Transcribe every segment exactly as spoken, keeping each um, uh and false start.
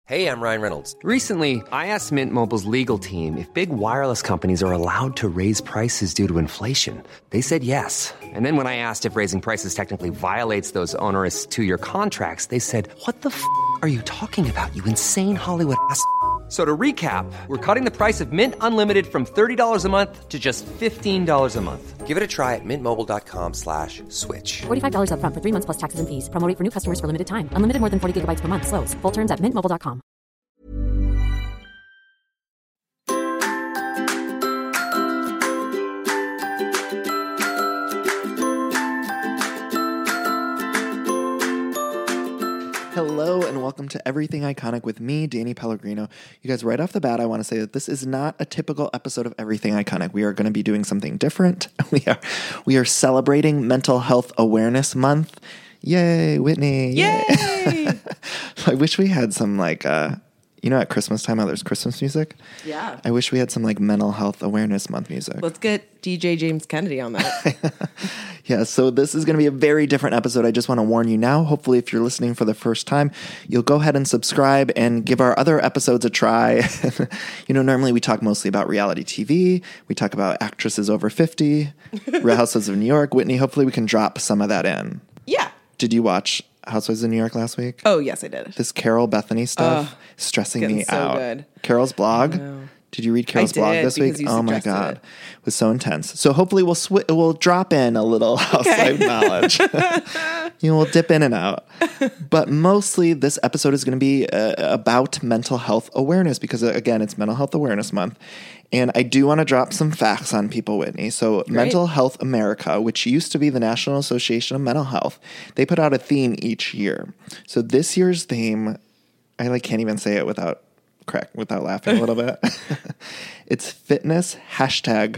Hey, I'm Ryan Reynolds. Recently, I asked Mint Mobile's legal team if big wireless companies are allowed to raise prices due to inflation. They said yes. And then when I asked if raising prices technically violates those onerous two-year contracts, they said, what the f*** are you talking about, you insane Hollywood ass f- So to recap, we're cutting the price of Mint Unlimited from thirty dollars a month to just fifteen dollars a month. Give it a try at mintmobile.com slash switch. forty-five dollars up front for three months plus taxes and fees. Promo rate for new customers for limited time. Unlimited more than forty gigabytes per month. Slows full terms at mint mobile dot com. Hello and welcome to Everything Iconic with me, Danny Pellegrino. You guys, right off the bat, I want to say that this is not a typical episode of Everything Iconic. We are going to be doing something different. We are we are celebrating Mental Health Awareness Month. Yay, Whitney. Yay! Yay. I wish we had some like, uh, you know, at Christmas time how there's Christmas music? Yeah. I wish we had some like Mental Health Awareness Month music. Let's get D J James Kennedy on that. Yeah, so this is going to be a very different episode. I just want to warn you now. Hopefully, if you're listening for the first time, you'll go ahead and subscribe and give our other episodes a try. You know, normally we talk mostly about reality T V. We talk about actresses over fifty, Real Housewives of New York. Whitney, hopefully we can drop some of that in. Yeah. Did you watch Housewives of New York last week? Oh, yes, I did. This Carol Bethany stuff Oh, stressing getting me so out. good. Carol's blog. know. Did you read Carol's I blog did, this week? because you Oh my suggested god, it. it was so intense. So hopefully we'll sw- we'll drop in a little housewife knowledge. You know, we'll dip in and out. But mostly this episode is going to be uh, about mental health awareness because, uh, again, it's Mental Health Awareness Month. And I do want to drop some facts on people, Whitney. So Mental Health America, which used to be the National Association of Mental Health, they put out a theme each year. So this year's theme, I like can't even say it without crack, without laughing a little bit. It's fitness, hashtag,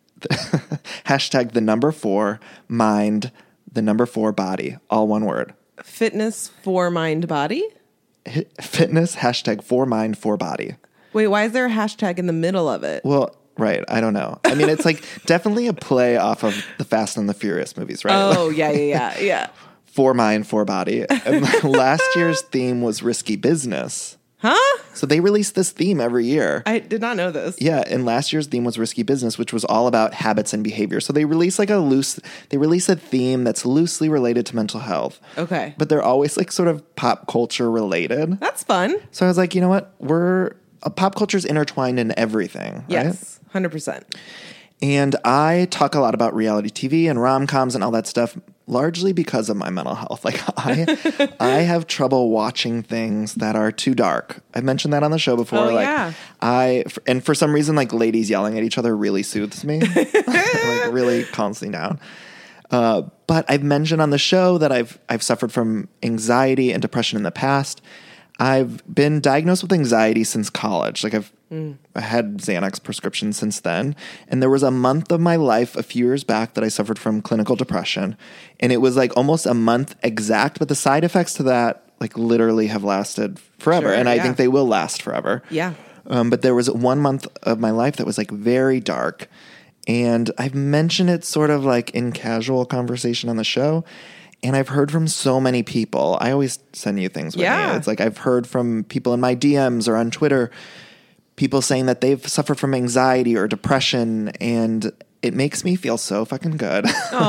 hashtag the number four, mind, the number four body, all one word. Fitness for mind body? Fitness, hashtag for mind, for body. Wait, why is there a hashtag in the middle of it? Well, right. I don't know. I mean, it's like definitely a play off of the Fast and the Furious movies, right? Oh, yeah, yeah, yeah, yeah. For mind, for body. And last year's theme was risky business. Huh? So they release this theme every year. I did not know this. Yeah, and last year's theme was risky business, which was all about habits and behavior. So they release like a loose, they release a theme that's loosely related to mental health. Okay. But they're always like sort of pop culture related. That's fun. So I was like, you know what? We're, uh, pop culture's intertwined in everything, right? Yes, one hundred percent. And I talk a lot about reality T V and rom-coms and all that stuff, largely because of my mental health. Like I, I have trouble watching things that are too dark. I've mentioned that on the show before. Oh, like yeah. I, and for some reason, like ladies yelling at each other really soothes me, like really calms me down. Uh, but I've mentioned on the show that I've I've suffered from anxiety and depression in the past. I've been diagnosed with anxiety since college. Like I've mm. had Xanax prescriptions since then. And there was a month of my life a few years back that I suffered from clinical depression. And it was like almost a month exact, but the side effects to that like literally have lasted forever. Sure, and I yeah. think they will last forever. Yeah. Um, but there was one month of my life that was like very dark. And I've mentioned it sort of like in casual conversation on the show. And I've heard from so many people. I always send you things with Yeah. me. It's like I've heard from people in my D Ms or on Twitter, people saying that they've suffered from anxiety or depression. And it makes me feel so fucking good.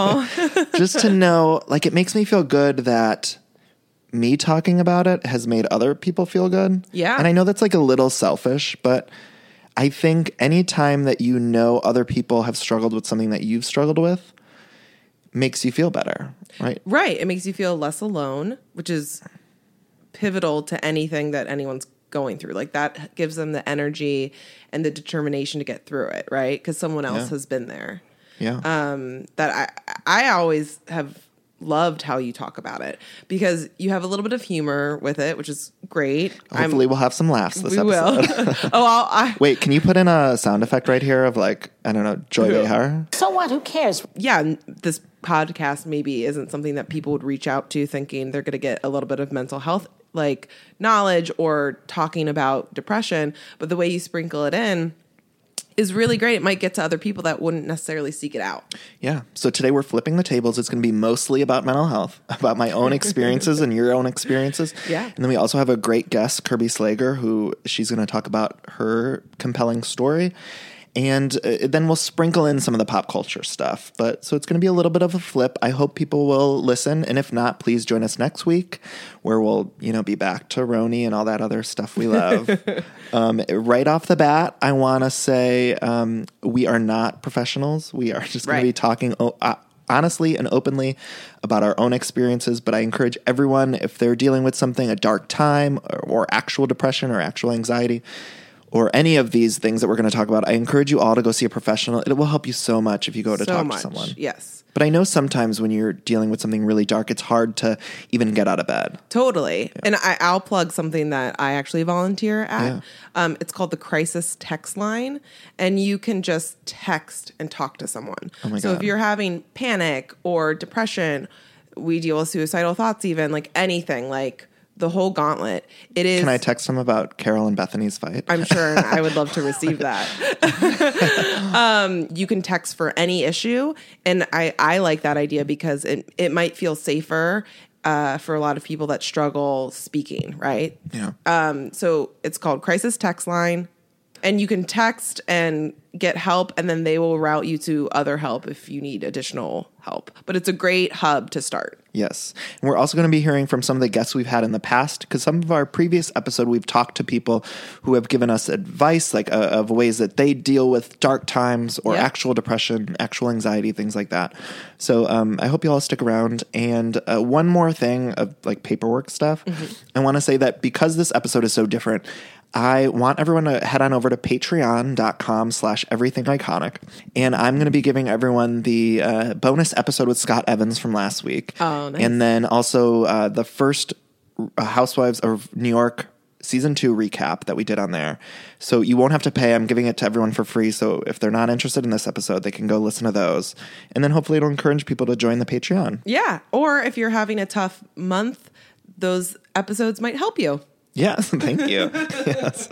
Just to know, like, it makes me feel good that me talking about it has made other people feel good. Yeah. And I know that's like a little selfish, but I think anytime that you know other people have struggled with something that you've struggled with makes you feel better, right? Right. It makes you feel less alone, which is pivotal to anything that anyone's going through. Like that gives them the energy and the determination to get through it, right? Because someone else Yeah. has been there. Yeah. Um, that I I always have loved how you talk about it because you have a little bit of humor with it, which is great. Hopefully I'm, we'll have some laughs this we episode. will. oh, I'll, I Wait, can you put in a sound effect right here of like, I don't know, Joy Behar? So what? Who cares? yeah, n- this podcast maybe isn't something that people would reach out to thinking they're going to get a little bit of mental health like knowledge or talking about depression, but the way you sprinkle it in, is really great. It might get to other people that wouldn't necessarily seek it out. Yeah. So today we're flipping the tables. It's going to be mostly about mental health, about my own experiences and your own experiences. Yeah. And then we also have a great guest, Kirby Slager, who she's going to talk about her compelling story. And uh, then we'll sprinkle in some of the pop culture stuff. But so it's going to be a little bit of a flip. I hope people will listen. And if not, please join us next week where we'll, you know, be back to Roni and all that other stuff we love. um, right off the bat, I want to say um, we are not professionals. We are just going Right. to be talking o- uh, honestly and openly about our own experiences. But I encourage everyone, if they're dealing with something, a dark time or, or actual depression or actual anxiety, or any of these things that we're going to talk about, I encourage you all to go see a professional. It will help you so much if you go to so talk much. to someone. Yes. But I know sometimes when you're dealing with something really dark, it's hard to even get out of bed. Totally. And I, I'll plug something that I actually volunteer at. Yeah. Um, it's called the Crisis Text Line. And you can just text and talk to someone. Oh my so God. if you're having panic or depression, we deal with suicidal thoughts even, like anything, like the whole gauntlet. It is. Can I text them about Carol and Bethany's fight? I'm sure I would love to receive that. um, you can text for any issue. And I, I like that idea because it, it might feel safer uh, for a lot of people that struggle speaking, right? Yeah. Um, so it's called Crisis Text Line. And you can text and get help, and then they will route you to other help if you need additional help. But it's a great hub to start. Yes. And we're also going to be hearing from some of the guests we've had in the past, because some of our previous episode, we've talked to people who have given us advice, like uh, of ways that they deal with dark times or Yeah. actual depression, actual anxiety, things like that. So um, I hope you all stick around. And uh, one more thing of like paperwork stuff. Mm-hmm. I want to say that because this episode is so different, I want everyone to head on over to patreon.com slash everything iconic. And I'm going to be giving everyone the uh, bonus episode with Scott Evans from last week. Oh, nice. And then also uh, the first uh, Housewives of New York season two recap that we did on there. So you won't have to pay. I'm giving it to everyone for free. So if they're not interested in this episode, they can go listen to those. And then hopefully it'll encourage people to join the Patreon. Yeah. Or if you're having a tough month, those episodes might help you. Yes, thank you. Yes.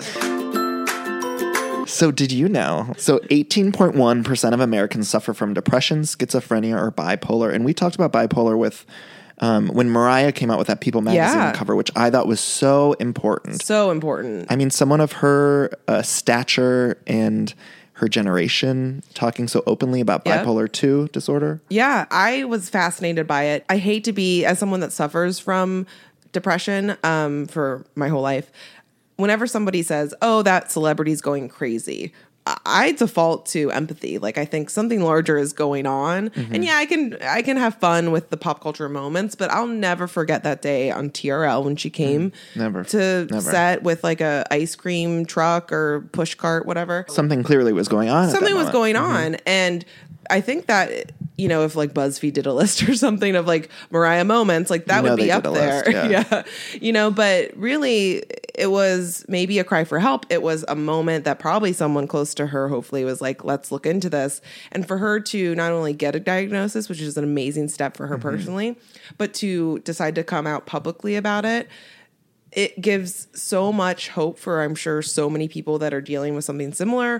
So did you know? So eighteen point one percent of Americans suffer from depression, schizophrenia, or bipolar. And we talked about bipolar with um, when Mariah came out with that People magazine Yeah. cover, which I thought was so important. So important. I mean, someone of her uh, stature and her generation talking so openly about Yep. bipolar two disorder. Yeah, I was fascinated by it. I hate to be, as someone that suffers from depression um, for my whole life, whenever somebody says, oh, that celebrity's going crazy, I- I default to empathy. Like, I think something larger is going on. Mm-hmm. And yeah, I can I can have fun with the pop culture moments, but I'll never forget that day on T R L when she came Never. to Never. set with like a ice cream truck or push cart, whatever. Something clearly was going on. at that Something was moment. going on. And I think that, you know, if like BuzzFeed did a list or something of like Mariah moments, like that You know would be they up did a there. list, yeah. yeah. You know, but really it was maybe a cry for help. It was a moment that probably someone close to her hopefully was like, let's look into this. And for her to not only get a diagnosis, which is an amazing step for her Mm-hmm. personally, but to decide to come out publicly about it, it gives so much hope for, I'm sure, so many people that are dealing with something similar,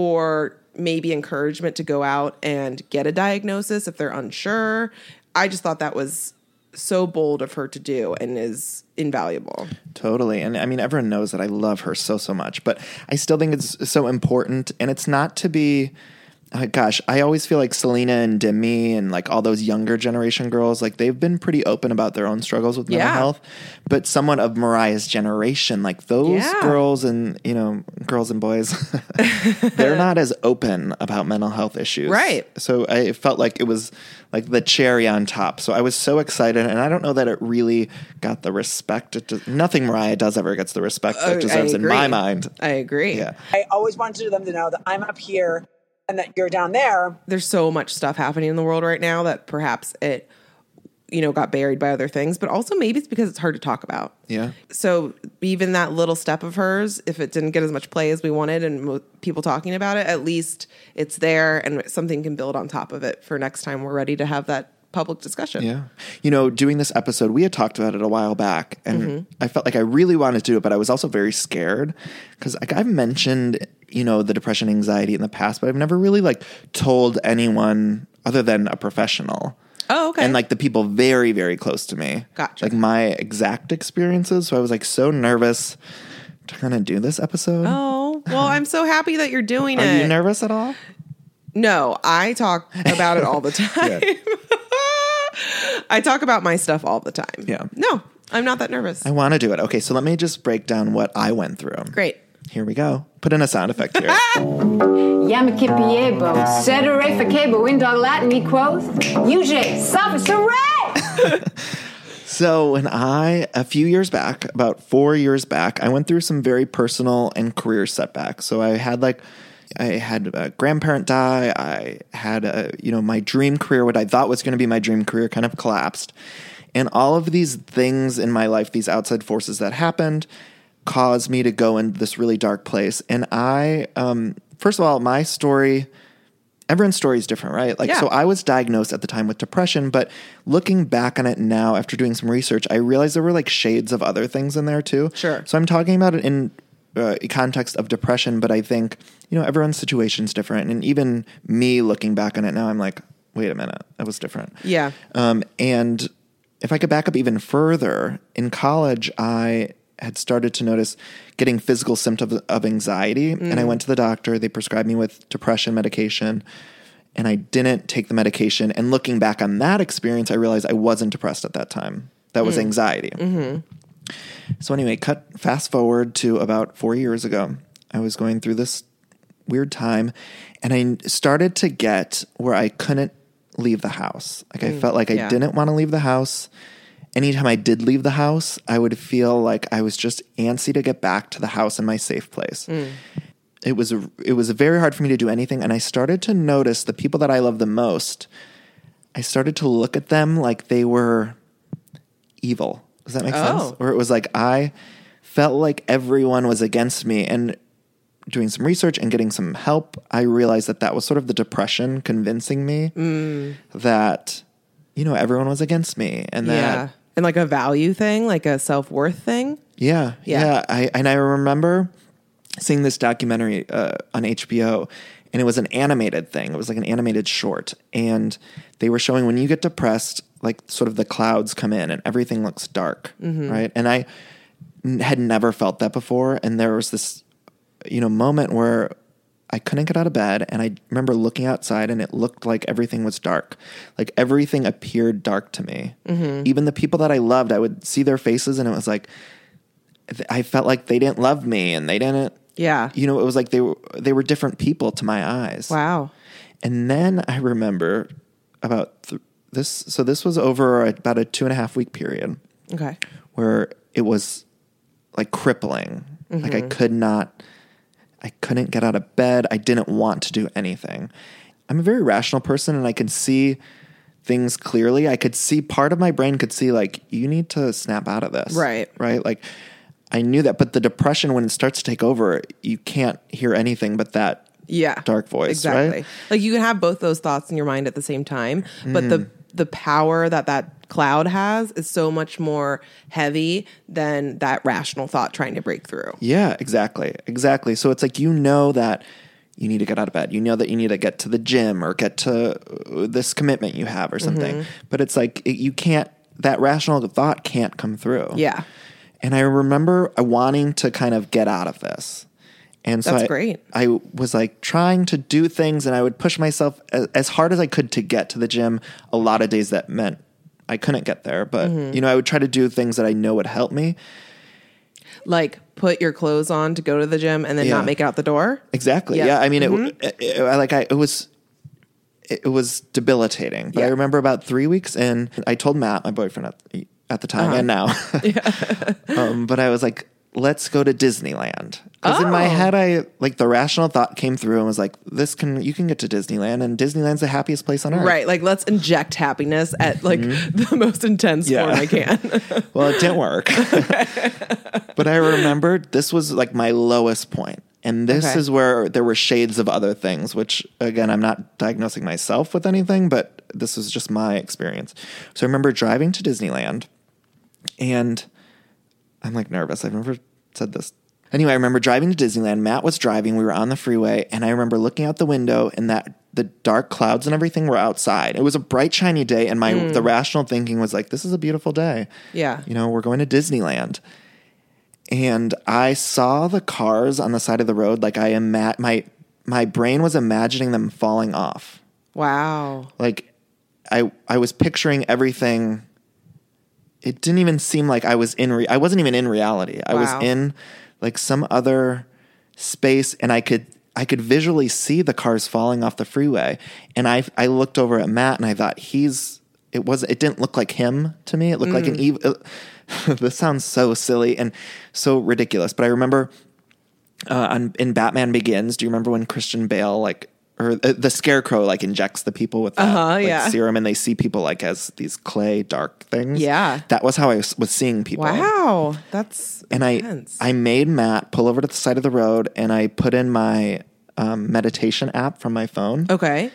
or maybe encouragement to go out and get a diagnosis if they're unsure. I just thought that was so bold of her to do and is invaluable. Totally. And I mean, everyone knows that I love her so, so much, but I still think it's so important. And it's not to be, uh, gosh, I always feel like Selena and Demi and like all those younger generation girls, like they've been pretty open about their own struggles with mental Yeah. health. But someone of Mariah's generation, like those Yeah. girls and, you know, girls and boys, they're not as open about mental health issues. Right. So I felt like it was like the cherry on top. So I was so excited. And I don't know that it really got the respect. It does, nothing Mariah does ever gets the respect that Uh, it deserves I in my agree. mind. I agree. Yeah. I always wanted them to know that I'm up here and that you're down there. There's so much stuff happening in the world right now that perhaps it, you know, got buried by other things, but also maybe it's because it's hard to talk about. Yeah. So even that little step of hers, if it didn't get as much play as we wanted and mo- people talking about it, at least it's there and something can build on top of it for next time we're ready to have that public discussion. Yeah. You know, doing this episode, we had talked about it a while back, and Mm-hmm. I felt like I really wanted to do it, but I was also very scared because like I've mentioned you know, the depression, anxiety in the past, but I've never really like told anyone other than a professional. Oh, okay. And like the people very, very close to me. Gotcha. Like my exact experiences. So I was like so nervous to kind of do this episode. Oh, well, I'm so happy that you're doing Are it. you nervous at all? No, I talk about it all the time. I talk about my stuff all the time. Yeah. No, I'm not that nervous. I want to do it. Okay, so let me just break down what I went through. Great. Here we go. Put in a sound effect here. Yamakipiebo, sedere facebo, indog Latin me quoth, uje, suffer, So when I, a few years back, about four years back, I went through some very personal and career setbacks. So I had like, I had a grandparent die. I had a, you know, my dream career, what I thought was going to be my dream career kind of collapsed. And all of these things in my life, these outside forces that happened, caused me to go into this really dark place. And I, um, first of all, my story, everyone's story is different, right? Like, Yeah. so I was diagnosed at the time with depression, but looking back on it now after doing some research, I realized there were like shades of other things in there too. Sure. So I'm talking about it in uh, context of depression, but I think, you know, everyone's situation is different. And even me looking back on it now, I'm like, wait a minute, that was different. Yeah. Um, and if I could back up even further, in college, I had started to notice getting physical symptoms of anxiety. Mm. And I went to the doctor. They prescribed me with depression medication. And I didn't take the medication. And looking back on that experience, I realized I wasn't depressed at that time. That was mm. anxiety. Mm-hmm. So anyway, cut fast forward to about four years ago. I was going through this weird time. And I started to get where I couldn't leave the house. Like I mm. felt like I yeah. didn't want to leave the house. Anytime I did leave the house, I would feel like I was just antsy to get back to the house in my safe place. Mm. It was a, it was very hard for me to do anything, and I started to notice the people that I love the most. I started to look at them like they were evil. Does that make oh. sense? Or it was like I felt like everyone was against me, and doing some research and getting some help, I realized that that was sort of the depression convincing me mm. that, you know, everyone was against me, and that. Yeah. And like a value thing, like a self-worth thing. Yeah. Yeah. Yeah. I, and I remember seeing this documentary uh, on H B O, and it was an animated thing. It was like an animated short. And they were showing when you get depressed, like sort of the clouds come in and everything looks dark. Mm-hmm. Right. And I n- had never felt that before. And there was this, you know, moment where I couldn't get out of bed, and I remember looking outside and it looked like everything was dark. Like everything appeared dark to me. Mm-hmm. Even the people that I loved, I would see their faces and it was like, I felt like they didn't love me and they didn't, yeah. you know, it was like they were, they were different people to my eyes. Wow. And then I remember about th- this. So this was over about a two and a half week period. Okay. Where it was like crippling. Mm-hmm. Like I could not, I couldn't get out of bed. I didn't want to do anything. I'm a very rational person, and I could see things clearly. I could see, part of my brain could see like, you need to snap out of this. Right. Right. Like I knew that, but the depression, when it starts to take over, you can't hear anything but that yeah. dark voice. Exactly. Right? Like you can have both those thoughts in your mind at the same time, but mm. the the power that that cloud has is so much more heavy than that rational thought trying to break through. Yeah, exactly. Exactly. So it's like, you know that you need to get out of bed. You know that you need to get to the gym or get to this commitment you have or something. Mm-hmm. But it's like, it, you can't, that rational thought can't come through. Yeah. And I remember wanting to kind of get out of this. And so That's I, great. I was like trying to do things, and I would push myself as, as hard as I could to get to the gym. A lot of days that meant I couldn't get there, but mm-hmm. you know, I would try to do things that I know would help me. Like put your clothes on to go to the gym and then yeah. not make it out the door. Exactly. Yeah. yeah. I mean, mm-hmm. it, it, it, like I, it was, it, it was debilitating, but yeah. I remember about three weeks in, I told Matt, my boyfriend at, at the time uh-huh. and now, yeah. um, but I was like, let's go to Disneyland. Because oh. in my head, I like the rational thought came through and was like, this can, you can get to Disneyland, and Disneyland's the happiest place on earth. Right. Like, let's inject happiness at like mm-hmm. the most intense yeah. form I can. Well, it didn't work. But I remembered this was like my lowest point. And this okay. is where there were shades of other things, which again, I'm not diagnosing myself with anything, but this was just my experience. So I remember driving to Disneyland, and I'm like nervous. I've never said this Anyway, I remember driving to Disneyland. Matt was driving. We were on the freeway, and I remember looking out the window, and that the dark clouds and everything were outside. It was a bright, shiny day, and my mm. the rational thinking was like, "This is a beautiful day. Yeah, you know, we're going to Disneyland." And I saw the cars on the side of the road, like I am. Ima- my my brain was imagining them falling off. Wow. Like I I was picturing everything. It didn't even seem like I was in. Re- I wasn't even in reality. I wow. was in like some other space, and I could. I could visually see the cars falling off the freeway, and I I looked over at Matt and I thought he's it was it didn't look like him to me. It looked mm. like an evil. This sounds so silly and so ridiculous, but I remember uh, on, in Batman Begins. Do you remember when Christian Bale like or uh, the Scarecrow like injects the people with that uh-huh, like, yeah. serum, and they see people like as these clay dark things? Yeah, that was how I was, was seeing people. Wow, that's. And intense. I, I made Matt pull over to the side of the road, and I put in my um, meditation app from my phone. Okay.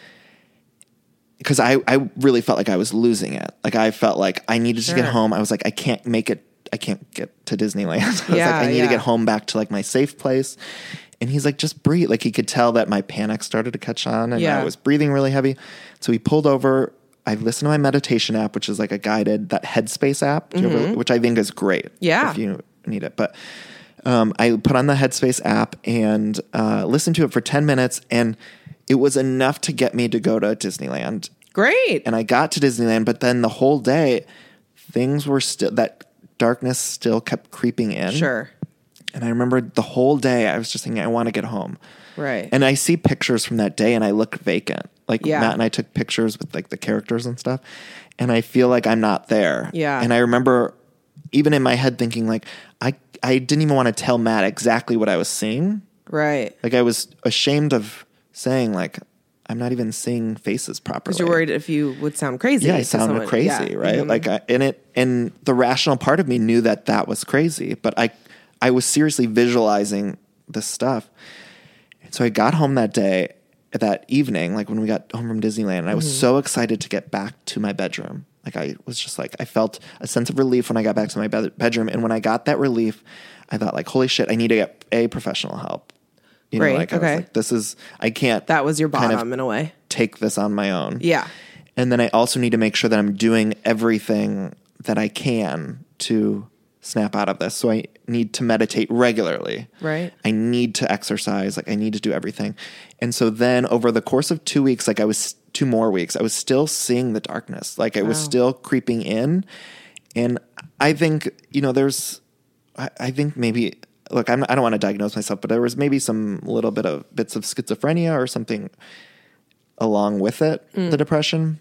Because I, I really felt like I was losing it. Like I felt like I needed sure. to get home. I was like, I can't make it. I can't get to Disneyland. I was yeah, like, I need yeah. to get home back to like my safe place. And he's like, just breathe. Like he could tell that my panic started to catch on, and yeah. I was breathing really heavy. So he pulled over. I listened to my meditation app, which is like a guided, that Headspace app, mm-hmm. ever, which I think is great. Yeah. If you need it. But um, I put on the Headspace app and uh, listened to it for ten minutes, and it was enough to get me to go to Disneyland. Great. And I got to Disneyland, but then the whole day, things were still, that darkness still kept creeping in. Sure. And I remember the whole day I was just thinking, I want to get home. Right. And I see pictures from that day and I look vacant. Like yeah. Matt and I took pictures with like the characters and stuff. And I feel like I'm not there. Yeah. And I remember even in my head thinking like, I, I didn't even want to tell Matt exactly what I was seeing. Right. Like I was ashamed of saying like, I'm not even seeing faces properly. Because you're worried if you would sound crazy. Yeah, I sounded someone. crazy, yeah. right? Mm-hmm. Like, I, and it, and the rational part of me knew that that was crazy, but I, I was seriously visualizing this stuff. And so I got home that day, that evening, like when we got home from Disneyland, and I was mm-hmm. so excited to get back to my bedroom. Like I was just like, I felt a sense of relief when I got back to my bed- bedroom. And when I got that relief, I thought like, holy shit, I need to get a professional help. You know, right. like I okay. was like, this is, I can't. That was your bottom kind of in a way. Take this on my own. Yeah. And then I also need to make sure that I'm doing everything that I can to snap out of this. So I need to meditate regularly. Right. I need to exercise. Like I need to do everything. And so then over the course of two weeks, like I was two more weeks, I was still seeing the darkness. Like it wow. was still creeping in. And I think, you know, there's, I, I think maybe, look, I'm, I don't want to diagnose myself, but there was maybe some little bit of bits of schizophrenia or something along with it, mm. the depression.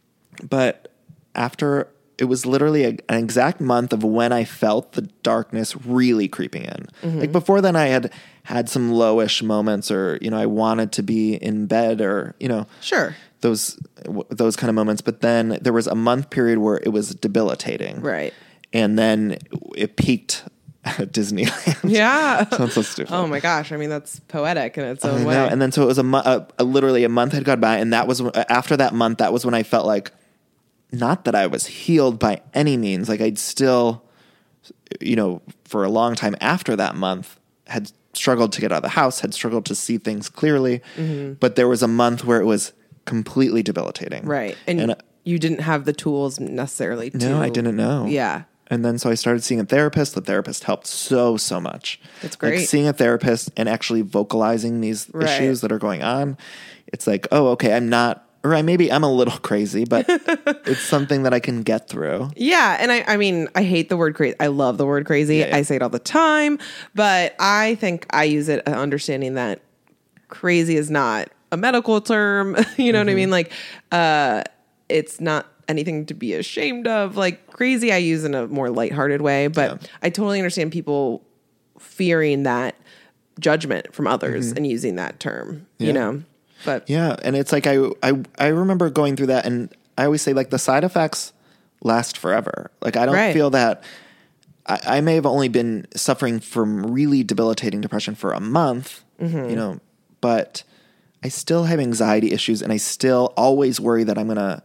But after, it was literally a, an exact month of when I felt the darkness really creeping in. Mm-hmm. Like before then I had had some lowish moments, or, you know, I wanted to be in bed, or, you know, sure, those, those kind of moments. But then there was a month period where it was debilitating. Right. And then it peaked at Disneyland. Yeah. Sounds so stupid. Oh my gosh. I mean, that's poetic in its own I way. know. And then so it was a, mo- a, a literally a month had gone by, and that was after that month. That was when I felt like, not that I was healed by any means. Like I'd still, you know, for a long time after that month, had struggled to get out of the house, had struggled to see things clearly. Mm-hmm. But there was a month where it was completely debilitating. Right. And, and you didn't have the tools necessarily to. No, I didn't know. Yeah. And then so I started seeing a therapist. The therapist helped so, so much. That's great. Like seeing a therapist and actually vocalizing these right. issues that are going on. It's like, oh, okay, I'm not, or I maybe I'm a little crazy, but it's something that I can get through. Yeah. And I, I mean, I hate the word crazy. I love the word crazy. Yeah, yeah. I say it all the time, but I think I use it understanding that crazy is not a medical term. You know mm-hmm. what I mean? Like, uh, it's not anything to be ashamed of. Like crazy I use in a more lighthearted way, but yeah. I totally understand people fearing that judgment from others mm-hmm. and using that term, yeah. you know, but yeah. And it's like, I, I, I remember going through that, and I always say like the side effects last forever. Like I don't right. feel that I, I may have only been suffering from really debilitating depression for a month, mm-hmm. you know, but I still have anxiety issues, and I still always worry that I'm going to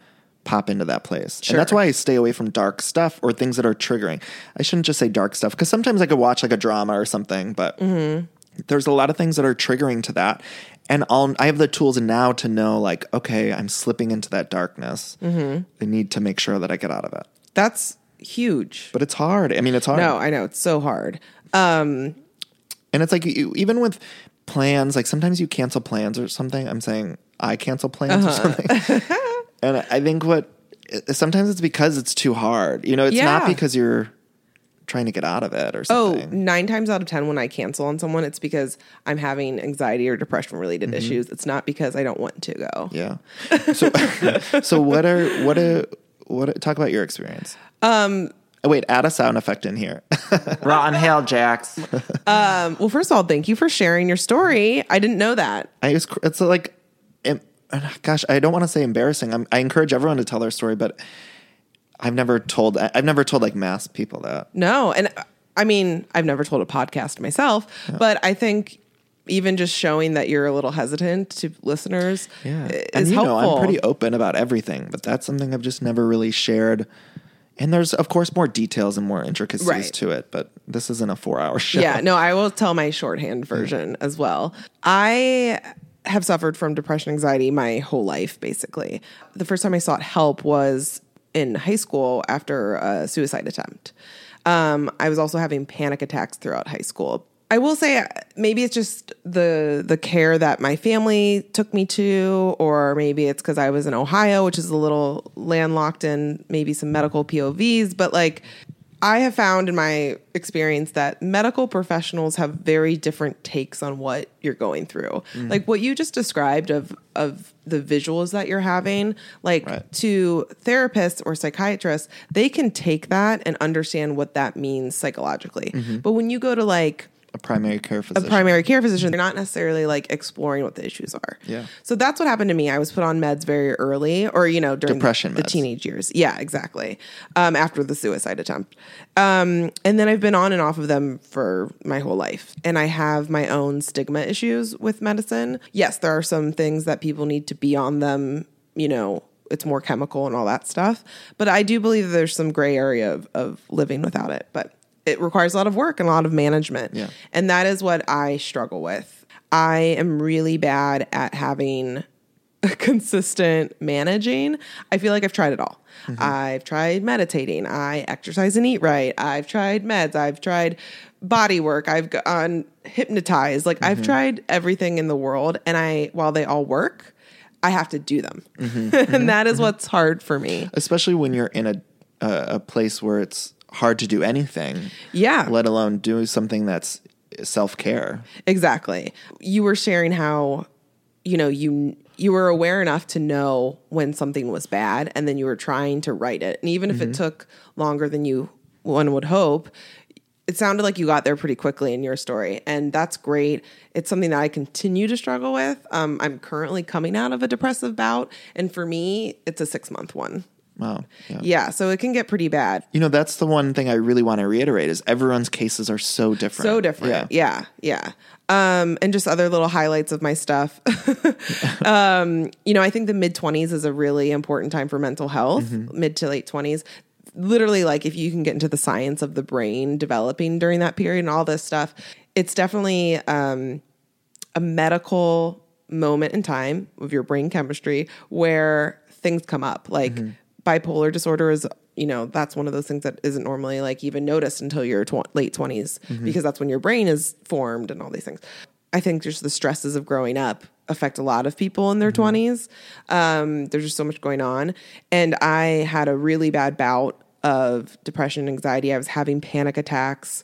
pop into that place. Sure. And that's why I stay away from dark stuff or things that are triggering. I shouldn't just say dark stuff because sometimes I could watch like a drama or something, but Mm-hmm. there's a lot of things that are triggering to that. And I'll, I have the tools now to know like, okay, I'm slipping into that darkness. Mm-hmm. I need to make sure that I get out of it. That's huge. But it's hard. I mean, it's hard. No, I know. It's so hard. Um, And it's like, you, even with plans, like sometimes you cancel plans or something. I'm saying I cancel plans Uh-huh. or something. And I think what, sometimes it's because it's too hard. You know, it's not Yeah. because you're trying to get out of it or oh, something. nine times out of ten when I cancel on someone, it's because I'm having anxiety or depression related Mm-hmm. issues. It's not because I don't want to go. Yeah. So, so what are, what are, what, are, talk about your experience. Um, oh, wait, add a sound effect in here. Rotten hell, Jax. Um, well, first of all, thank you for sharing your story. I didn't know that. I was, it's like, it, gosh, I don't want to say embarrassing. I'm, I encourage everyone to tell their story, but I've never told, I've never told like mass people that. No. And I mean, I've never told a podcast myself, yeah. but I think even just showing that you're a little hesitant to listeners yeah. is and, you helpful. know, I'm pretty open about everything, but that's something I've just never really shared. And there's, of course, more details and more intricacies right. to it, but this isn't a four hour show. Yeah, no, I will tell my shorthand version yeah. as well. I have suffered from depression, anxiety my whole life, basically. The first time I sought help was in high school after a suicide attempt. Um, I was also having panic attacks throughout high school. I will say maybe it's just the the care that my family took me to, or maybe it's because I was in Ohio, which is a little landlocked in maybe some medical P O Vs. But like I have found in my experience that medical professionals have very different takes on what you're going through. Mm. Like what you just described of of the visuals that you're having, like right. to therapists or psychiatrists, they can take that and understand what that means psychologically. Mm-hmm. But when you go to like a primary care physician. A primary care physician. They're not necessarily like exploring what the issues are. Yeah. So that's what happened to me. I was put on meds very early, or, you know, during Depression the, the meds. teenage years. Yeah, exactly. Um, after the suicide attempt. Um, and then I've been on and off of them for my whole life. And I have my own stigma issues with medicine. Yes, there are some things that people need to be on them, you know, it's more chemical and all that stuff. But I do believe that there's some gray area of, of living without it. But it requires a lot of work and a lot of management. Yeah. And that is what I struggle with. I am really bad at having a consistent managing. I feel like I've tried it all. Mm-hmm. I've tried meditating. I exercise and eat right. I've tried meds. I've tried body work. I've gone hypnotized. Like mm-hmm. I've tried everything in the world. And I, while they all work, I have to do them. Mm-hmm. and that is mm-hmm. what's hard for me. Especially when you're in a, a, a place where it's hard to do anything. Yeah. Let alone do something that's self-care. Exactly. You were sharing how, you know, you you were aware enough to know when something was bad, and then you were trying to right it. And even if mm-hmm. it took longer than you one would hope, it sounded like you got there pretty quickly in your story. And that's great. It's something that I continue to struggle with. Um, I'm currently coming out of a depressive bout. And for me, it's a six month one. Wow. Yeah. yeah. So it can get pretty bad. You know, that's the one thing I really want to reiterate is everyone's cases are so different. So different. Yeah. Yeah. yeah. Um, and just other little highlights of my stuff. um, you know, I think the mid twenties is a really important time for mental health, mm-hmm. mid to late twenties. Literally, like if you can get into the science of the brain developing during that period and all this stuff, it's definitely um, a medical moment in time of your brain chemistry where things come up. Like mm-hmm. bipolar disorder is, you know, that's one of those things that isn't normally like even noticed until your tw- late twenties mm-hmm. because that's when your brain is formed and all these things. I think just the stresses of growing up affect a lot of people in their mm-hmm. twenties. Um, there's just so much going on. And I had a really bad bout of depression, anxiety. I was having panic attacks,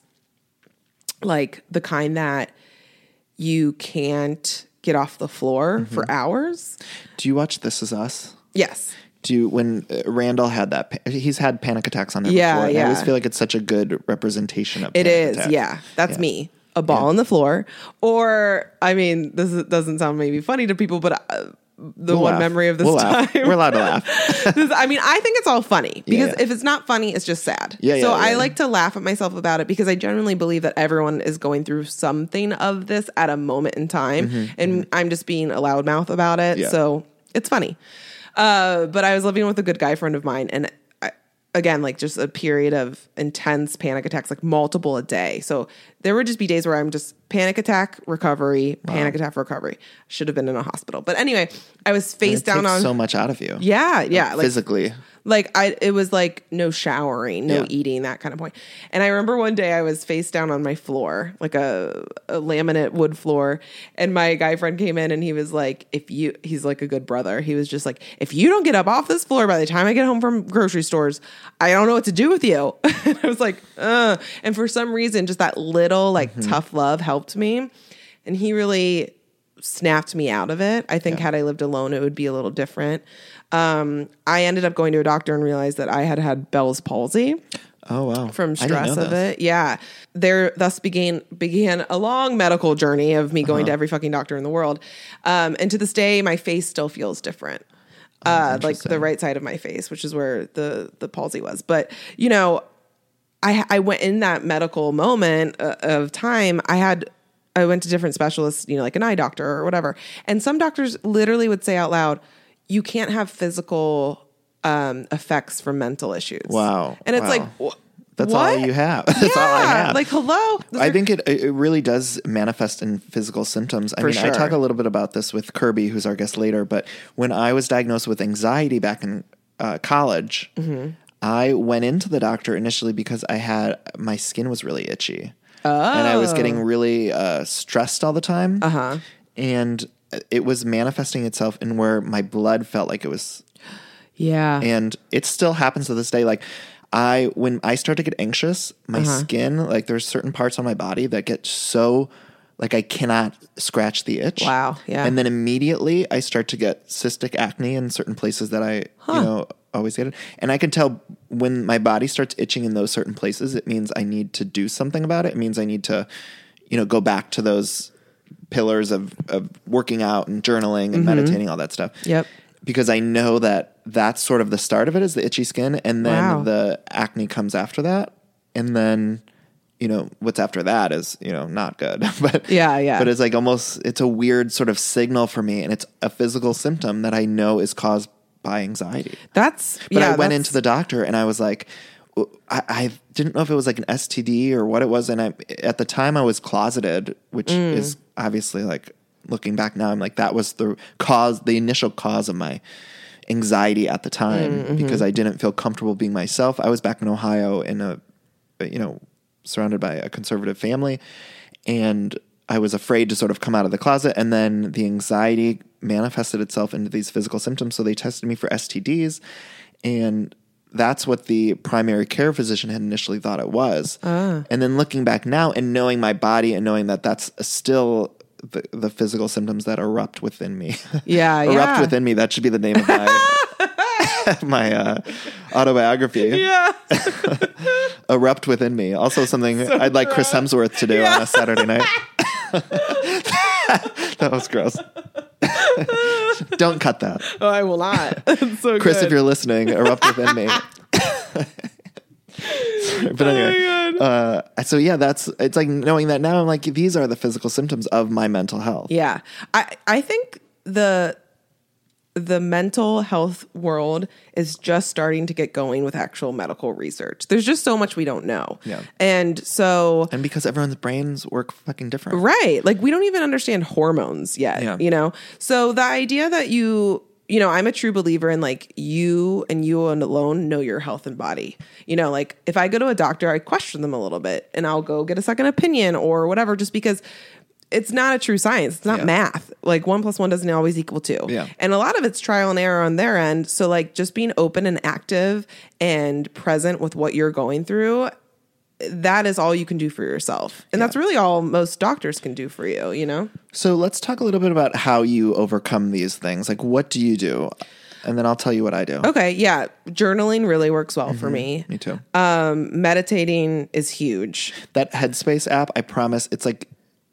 like the kind that you can't get off the floor mm-hmm. for hours. Do you watch This Is Us? Yes. Do you, when uh, Randall had that, he's had panic attacks on there yeah, before. And yeah. I always feel like it's such a good representation of it panic is. attacks. Yeah. That's yeah. me. A ball yeah. on the floor. Or, I mean, this is, doesn't sound maybe funny to people, but uh, the we'll one laugh. memory of this we'll time. Laugh. We're allowed to laugh. this, I mean, I think it's all funny because yeah, yeah. if it's not funny, it's just sad. Yeah, so yeah, I yeah. like to laugh at myself about it because I genuinely believe that everyone is going through something of this at a moment in time. Mm-hmm, and mm-hmm. I'm just being a loudmouth about it. Yeah. So it's funny. Uh, but I was living with a good guy friend of mine, and I, again, like just a period of intense panic attacks, like multiple a day. So there would just be days where I'm just panic attack, recovery, panic attack, recovery. Should have been in a hospital. But anyway, I was face it down takes on so much out of you. Yeah, yeah. Like, physically. Like I, it was like no showering, no Yeah. eating, that kind of point. And I remember one day I was face down on my floor, like a, a laminate wood floor. And my guy friend came in and he was like, if you, he's like a good brother. He was just like, if you don't get up off this floor by the time I get home from grocery stores, I don't know what to do with you. And I was like, uh, and for some reason, just that little like Mm-hmm. tough love helped me. And he really snapped me out of it. I think Yeah. had I lived alone, it would be a little different. Um, I ended up going to a doctor and realized that I had had Bell's palsy Oh, wow. from I didn't stress know of this. it. Yeah. There thus began began a long medical journey of me going Uh-huh. to every fucking doctor in the world. Um, and to this day, my face still feels different. Uh, like the right side of my face, which is where the, the palsy was. But, you know, I, I went in that medical moment uh, of time. I had, I went to different specialists, you know, like an eye doctor or whatever. And some doctors literally would say out loud, you can't have physical um, effects from mental issues. Wow. And it's Wow. like, wh- That's what? all you have. That's yeah, all I have. Like, hello. Those I are- think it it really does manifest in physical symptoms. I For mean, I sure. talk a little bit about this with Kirby, who's our guest later, but when I was diagnosed with anxiety back in uh, college, Mm-hmm. I went into the doctor initially because I had, my skin was really itchy. Oh. And I was getting really uh, stressed all the time. Uh-huh. And it was manifesting itself in where my blood felt like it was, yeah. and it still happens to this day. Like, I, when I start to get anxious, my Uh-huh. skin, like there's certain parts on my body that get so, like I cannot scratch the itch. Wow, yeah. And then immediately I start to get cystic acne in certain places that I, you know, always get it. And I can tell when my body starts itching in those certain places, it means I need to do something about it. It means I need to, you know, go back to those pillars of, of working out and journaling and meditating, all that stuff. Yep. Because I know that that's sort of the start of it, is the itchy skin, and then Wow. the acne comes after that, and then, you know, what's after that is, you know, not good. But Yeah, yeah. But it's like almost, it's a weird sort of signal for me, and it's a physical symptom that I know is caused by anxiety. That's, But yeah, I went that's- into the doctor and I was like, I, I didn't know if it was like an S T D or what it was. And I, at the time I was closeted, which Mm. is obviously, like, looking back now, I'm like, that was the cause, the initial cause of my anxiety at the time, Mm-hmm. because I didn't feel comfortable being myself. I was back in Ohio in a, you know, surrounded by a conservative family, and I was afraid to sort of come out of the closet. And then the anxiety manifested itself into these physical symptoms. So they tested me for S T Ds, and that's what the primary care physician had initially thought it was. And then looking back now and knowing my body and knowing that that's still the, the physical symptoms that erupt within me. Yeah, Erupt yeah. within me. That should be the name of my my uh, autobiography. Yeah. Erupt within me. Also something I'd like Chris Hemsworth to do on a Saturday night. That was gross. Don't cut that. Oh, I will not. It's so Chris, good. if you're listening, erupt within me. But anyway, uh, so yeah, that's, it's like knowing that now, I'm like, these are the physical symptoms of my mental health. Yeah. I, I think the the mental health world is just starting to get going with actual medical research. There's just so much we don't know. Yeah. And so And because everyone's brains work fucking different. right, like we don't even understand hormones yet, Yeah. you know? So the idea that you you know, I'm a true believer in like you and you alone know your health and body. You know, like if I go to a doctor, I question them a little bit and I'll go get a second opinion or whatever, just because it's not a true science. It's not Yeah. math. Like one plus one doesn't always equal two. Yeah. And a lot of it's trial and error on their end. So like just being open and active and present with what you're going through, that is all you can do for yourself. And that's really all most doctors can do for you, you know? So let's talk a little bit about how you overcome these things. Like, what do you do? And then I'll tell you what I do. Okay, yeah. Journaling really works well for me. Me too. Um, meditating is huge. That Headspace app, I promise, it's like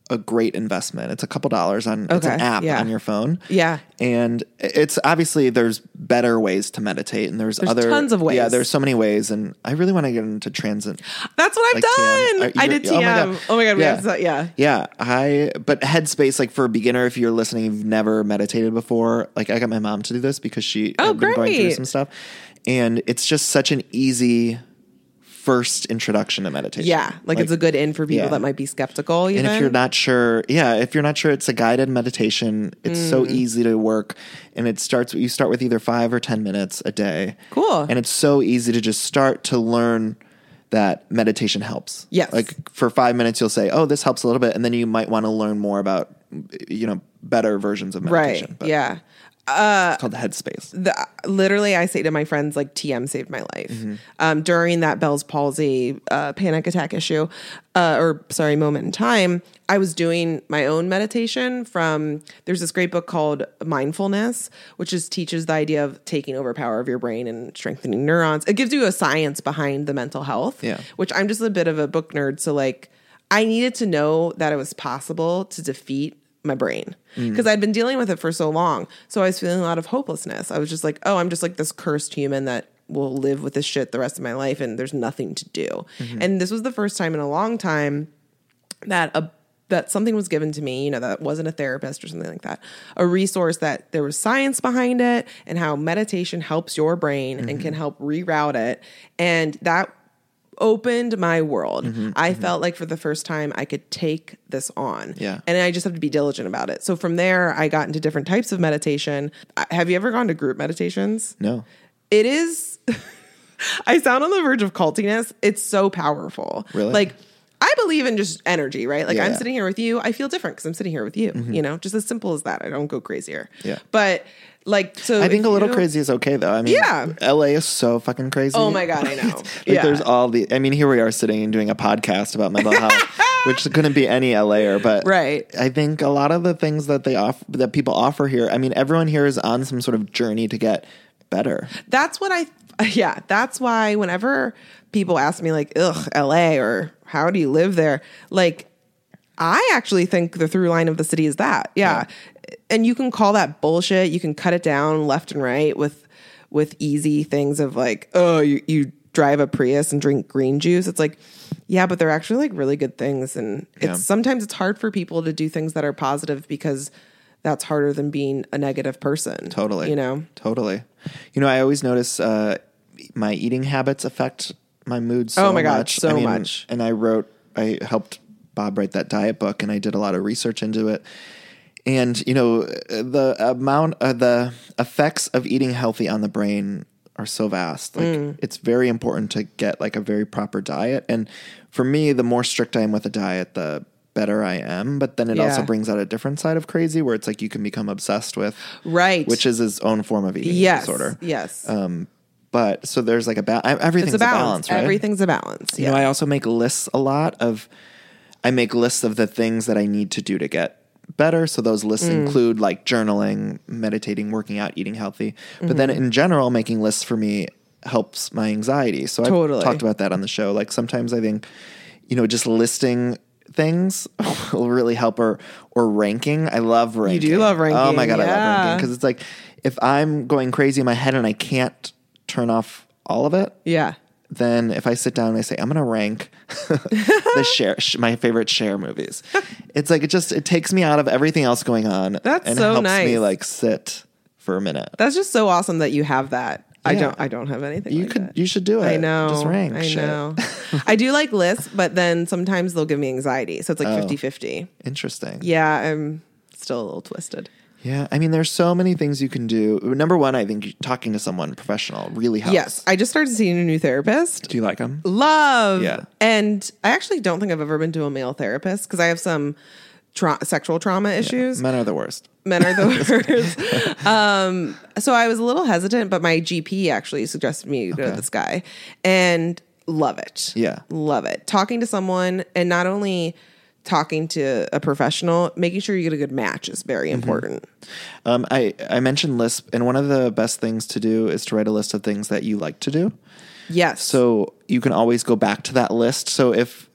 a great investment. It's a couple dollars on it's an Okay, app yeah. on your phone. Yeah. And it's obviously there's better ways to meditate and there's, There's other tons of ways. Yeah, there's so many ways and I really want to get into transit. That's what I've Like T M. done. Are- I you're- did T M. oh my God. Oh my God. We Yeah. have to, yeah. Yeah, I but Headspace, like for a beginner, if you're listening, you've never meditated before. Like I got my mom to do this because she Oh, had been going through great. some stuff, and it's just such an easy first introduction to meditation. Yeah. Like, it's a good in for people yeah. that might be skeptical. Even. And if you're not sure, yeah, if you're not sure, it's a guided meditation. It's so Mm. easy to work, and it starts. You start with either five or ten minutes a day. Cool. And it's so easy to just start to learn that meditation helps. Yes. Like for five minutes, you'll say, "Oh, this helps a little bit," and then you might want to learn more about, you know, better versions of meditation. right. But Yeah. it's called Headspace. The, literally, I say to my friends, like, T M saved my life. Mm-hmm. Um, during that Bell's palsy uh, panic attack issue, uh, or sorry, moment in time, I was doing my own meditation from, there's this great book called Mindfulness, which is teaches the idea of taking over power of your brain and strengthening neurons. It gives you a science behind the mental health, Yeah. which I'm just a bit of a book nerd. So, like, I needed to know that it was possible to defeat my brain because I'd been dealing with it for so long. So I was feeling a lot of hopelessness. I was just like, oh, I'm just like this cursed human that will live with this shit the rest of my life and there's nothing to do. Mm-hmm. And this was the first time in a long time that a that something was given to me, you know, that wasn't a therapist or something like that, a resource that there was science behind it and how meditation helps your brain Mm-hmm. and can help reroute it. And that opened my world. Mm-hmm, I felt like for the first time I could take this on. Yeah. And I just have to be diligent about it. So from there, I got into different types of meditation. I- Have you ever gone to group meditations? No. It is, I sound on the verge of cultiness. It's so powerful. Really? Like, I believe in just energy, right? Like, Yeah, I'm yeah. sitting here with you. I feel different because I'm sitting here with you, you know, just as simple as that. I don't go crazier. Yeah. But, like, so. I think if a little you- crazy is okay though. I mean, Yeah. L A is so fucking crazy. Oh my God, I know. Like Yeah. there's all the, I mean, here we are sitting and doing a podcast about mental health, which couldn't be any L A-er, but Right. I think a lot of the things that they offer, that people offer here, I mean, everyone here is on some sort of journey to get better. That's what I, yeah, that's why whenever people ask me, like, ugh, L A or how do you live there? Like, I actually think the through line of the city is that. Yeah. And you can call that bullshit. You can cut it down left and right with, with easy things of like, oh, you, you drive a Prius and drink green juice. It's like, yeah, but they're actually like really good things. And it's Yeah. sometimes it's hard for people to do things that are positive because that's harder than being a negative person. Totally. You know? Totally. You know, I always notice uh, my eating habits affect my mood so Oh my God, much. so I mean, much. And I wrote, I helped Bob write that diet book and I did a lot of research into it. And, you know, the amount of the effects of eating healthy on the brain are so vast. Like Mm. it's very important to get like a very proper diet. And for me, the more strict I am with a diet, the better I am. But then it also Yeah. brings out a different side of crazy where it's like you can become obsessed with, Right. which is its own form of eating yes, disorder. Yes. Um, but so there's like a ba- everything's it's a balance. balance, right? Everything's a balance. You Yeah. know, I also make lists a lot of, I make lists of the things that I need to do to get better. So those lists Mm. include like journaling, meditating, working out, eating healthy. But Mm-hmm. then in general, making lists for me helps my anxiety. So Totally. I've talked about that on the show. Like sometimes I think, you know, just listing things will really help, or or ranking. I love ranking. do love ranking, Oh my God, I love yeah. ranking. Because it's like if I'm going crazy in my head and I can't turn off all of it, yeah. then if I sit down and I say, I'm going to rank the share, sh- my favorite Cher movies. It's like, it just, it takes me out of everything else going on. That's and so helps me nice. like sit for a minute. That's just so awesome that you have that. I Yeah. don't I don't have anything You like could, that. you should do it. I know. Just rank I shit. know. I do like lists, but then sometimes they'll give me anxiety. So it's like fifty-fifty. Interesting. Yeah, I'm still a little twisted. Yeah. I mean, there's so many things you can do. Number one, I think talking to someone professional really helps. Yes. I just started seeing a new therapist. Do you like them? Love. Yeah. And I actually don't think I've ever been to a male therapist because I have some tra- sexual trauma issues. Men are the worst. Men are the worst. um, so I was a little hesitant, but my G P actually suggested me to go to this guy and love it. Yeah. Love it. Talking to someone and not only talking to a professional, making sure you get a good match is very important. Um, I, I mentioned lists, and one of the best things to do is to write a list of things that you like to do. Yes. So you can always go back to that list. So if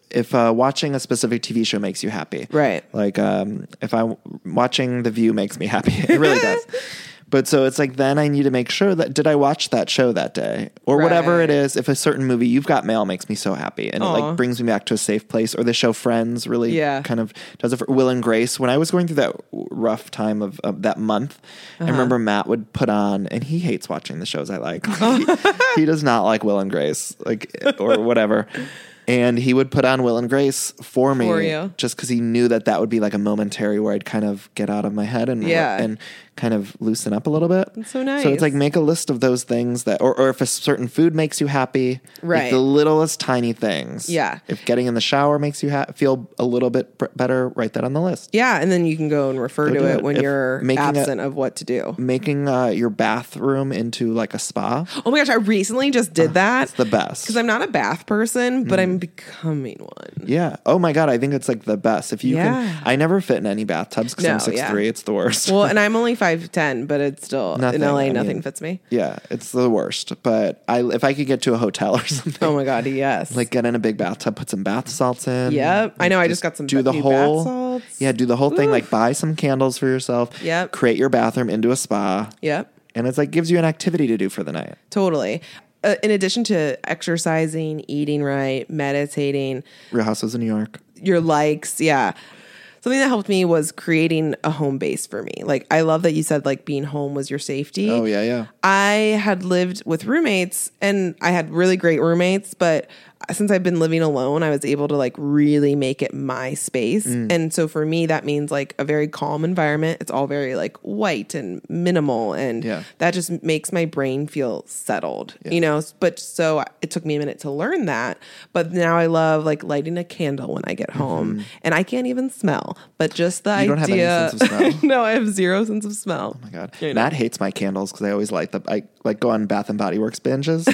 if uh, watching a specific T V show makes you happy. Right. Like um, if I watching The View makes me happy. It really does. But so it's like, then I need to make sure that, did I watch that show that day? Or Right. whatever it is. If a certain movie, You've Got Mail, makes me so happy. And Aw. it like brings me back to a safe place. Or the show Friends really Yeah. kind of does it for Will and Grace. When I was going through that rough time of, of that month, Uh-huh. I remember Matt would put on, and he hates watching the shows I like. he, he does not like Will and Grace, like, or whatever. And he would put on Will and Grace for me For you. just because he knew that that would be like a momentary where I'd kind of get out of my head and Yeah. and kind of loosen up a little bit. That's so So nice. it's like, make a list of those things that, or, or if a certain food makes you happy, like Right. the littlest tiny things. Yeah. If getting in the shower makes you ha- feel a little bit pr- better, write that on the list. Yeah, and then you can go and refer Go to do it it. when If you're making a- absent of what to do. Making uh, your bathroom into like a spa. Oh my gosh, I recently just did that. It's the best. Because I'm not a bath person, but I'm becoming one. Yeah. Oh my God. I think it's like the best. If you Yeah. can, I never fit in any bathtubs because No, I'm six yeah. three. It's the worst. Well, and I'm only five ten, but it's still Nothing, in L A. I Nothing mean- fits me. Yeah, it's the worst. But I, if I could get to a hotel or something, Oh my god, yes. like get in a big bathtub, put some bath salts in. Yep. I know, I just got some do the new whole bath salts. Yeah, do the whole thing. Ooh. Like buy some candles for yourself. Yep. Create your bathroom into a spa. Yep. And it's like gives you an activity to do for the night. Totally. Uh, in addition to exercising, eating right, meditating, Real Housewives of New York. your likes, yeah. Something that helped me was creating a home base for me. Like, I love that you said like being home was your safety. Oh yeah, yeah. I had lived with roommates and I had really great roommates, but since I've been living alone, I was able to like really make it my space. Mm. And so for me, that means like a very calm environment. It's all very like white and minimal. And Yeah. that just makes my brain feel settled, you know? But so it took me a minute to learn that. But now I love like lighting a candle when I get home and I can't even smell, but just the Mm-hmm. You don't have any idea. sense of smell. No, I have zero sense of smell. Oh my God. You know. Matt hates my candles because I always light them. I like go on Bath and Body Works binges.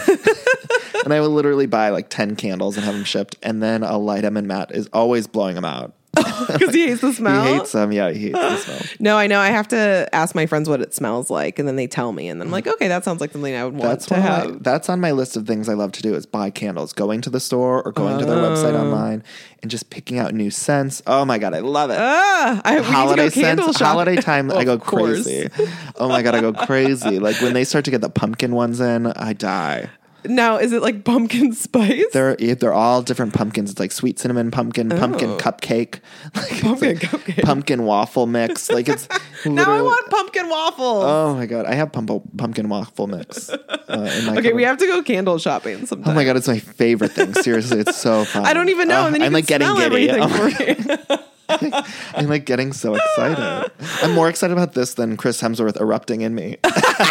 And I will literally buy like ten candles and have them shipped. And then I'll light them and Matt is always blowing them out. Because he hates the smell. He hates them. Yeah, he hates the smell. No, I know. I have to ask my friends what it smells like, and then they tell me, and then I'm like, okay, that sounds like something I would want That's to one of have. my, that's on my list of things I love to do is buy candles, going to the store or going to their website Oh. online and just picking out new scents. Oh my God, I love it. Ah, I, we Holiday need to go candle scents, shopping. holiday time, I Of go course. crazy. Oh my God, I go crazy. Like when they start to get the pumpkin ones in, I die. Now, is it like pumpkin spice? They're they're all different pumpkins. It's like sweet cinnamon pumpkin, pumpkin cupcake, like it's Pumpkin like cupcake. pumpkin waffle mix. Like it's now I literally- want pumpkin waffles. Oh my God, I have pumpkin pumpkin waffle mix. Uh, in my okay, we cupboard. have to go candle shopping sometime. Oh my God, it's my favorite thing. Seriously, it's so fun. I don't even know, Uh, and then you I'm can like getting smell giddy. everything Oh, for me. I'm like getting so excited. I'm more excited about this than Chris Hemsworth erupting in me.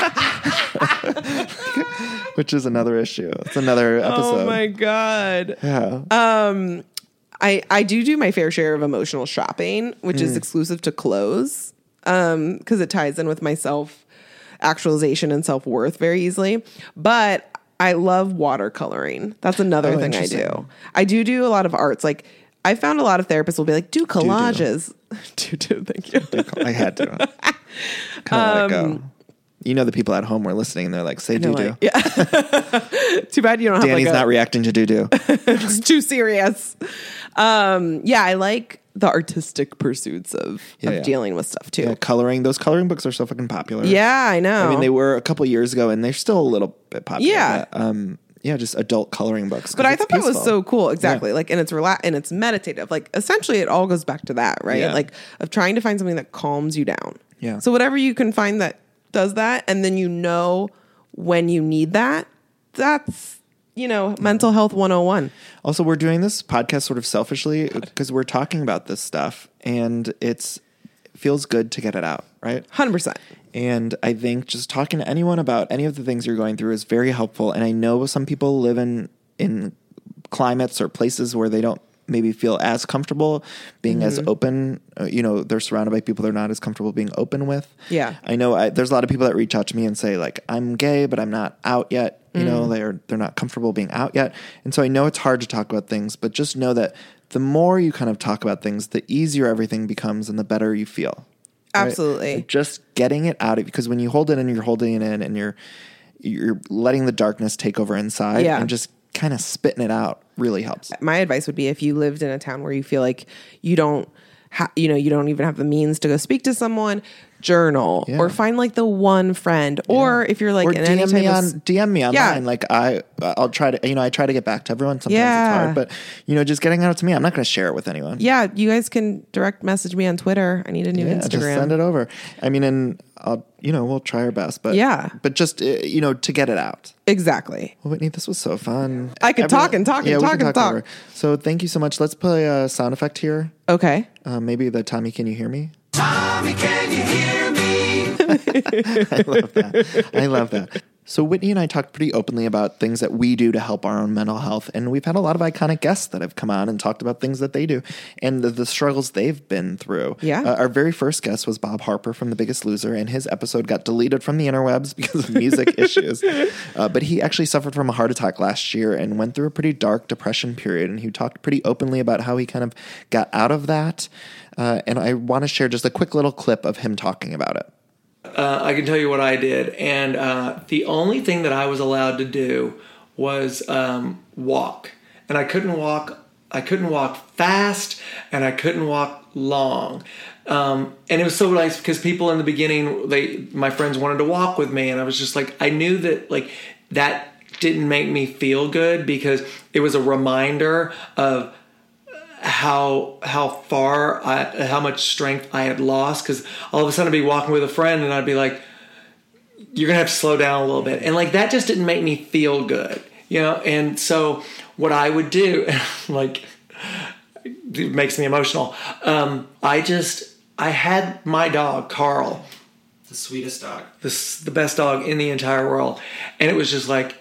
Which is another issue. It's another episode. Oh my god. Yeah. I, I do do my fair share of emotional shopping, which Mm. is exclusive to clothes, um, because it ties in with my self actualization and self worth very easily. But I love watercoloring. That's another Oh, thing I do. interesting. I do do a lot of arts. Like I found a lot of therapists will be like, do collages. Do do. Thank you. I had to. Kind of let it go. You know the people at home were listening and they're like, say They're doo doo. like, yeah. Too bad you don't have Danny's like a, not reacting to doo doo. it's too serious. Um, yeah, I like the artistic pursuits of, Yeah, of yeah. dealing with stuff too. Yeah, coloring. Those coloring books are so fucking popular. Yeah, I know. I mean, they were a couple years ago and they're still a little bit popular. Yeah. But, um, yeah, just adult coloring books. 'cause But I it's thought that was peaceful. so cool. Exactly. Yeah. Like, and it's rela- and it's meditative. Like, essentially, it all goes back to that, right? Yeah. Like, of trying to find something that calms you down. Yeah. So whatever you can find that does that, and then you know when you need that. That's you know mental health one oh one. Also, we're doing this podcast sort of selfishly because we're talking about this stuff and it's it feels good to get it out, right? one hundred percent. And I think just talking to anyone about any of the things you're going through is very helpful. And I know some people live in, in climates or places where they don't maybe feel as comfortable being as open. Uh, you know, they're surrounded by people they're not as comfortable being open with. Yeah. I know I, there's a lot of people that reach out to me and say like, I'm gay, but I'm not out yet. You know, they're, they're not comfortable being out yet. And so I know it's hard to talk about things, but just know that the more you kind of talk about things, the easier everything becomes and the better you feel. Right? Absolutely. Just getting it out of because when you hold it in, you're holding it in and you're you're letting the darkness take over inside Yeah. and just kind of spitting it out really helps. My advice would be if you lived in a town where you feel like you don't, ha- you know, you don't even have the means to go speak to someone, journal Yeah. or find like the one friend. Or if you're like or in D M any type me of on s- D M me online. Yeah. Like I, I'll try to, you know, I try to get back to everyone. Sometimes Yeah. it's hard, but you know, just getting out to me, I'm not going to share it with anyone. Yeah, you guys can direct message me on Twitter. I need a new Yeah, Instagram. just send it over. I mean, and I'll, you know, we'll try our best, but Yeah. but just uh, you know, to get it out. Exactly. Well, Whitney, this was so fun. I could talk and talk and yeah, we talk can and talk. over. So thank you so much. Let's play a sound effect here. Okay. Uh, maybe the Tommy, can you hear me? Tommy, can you hear me? I love that. I love that. So Whitney and I talked pretty openly about things that we do to help our own mental health. And we've had a lot of iconic guests that have come on and talked about things that they do and the, the struggles they've been through. Yeah. Uh, our very first guest was Bob Harper from The Biggest Loser, and his episode got deleted from the interwebs because of music issues. Uh, but he actually suffered from a heart attack last year and went through a pretty dark depression period. And he talked pretty openly about how he kind of got out of that. Uh, and I want to share just a quick little clip of him talking about it. Uh, I can tell you what I did, and uh, the only thing that I was allowed to do was um, walk, and I couldn't walk. I couldn't walk fast, and I couldn't walk long. Um, and it was so nice because people in the beginning, they my friends wanted to walk with me, and I was just like, I knew that like that didn't make me feel good because it was a reminder of how how far I, how much strength I had lost, because all of a sudden I'd be walking with a friend and I'd be like, you're gonna have to slow down a little bit, and like that just didn't make me feel good, you know. And so what I would do, like, it makes me emotional. Um, I just I had my dog Carl, The sweetest dog. the the best dog in the entire world, and it was just like,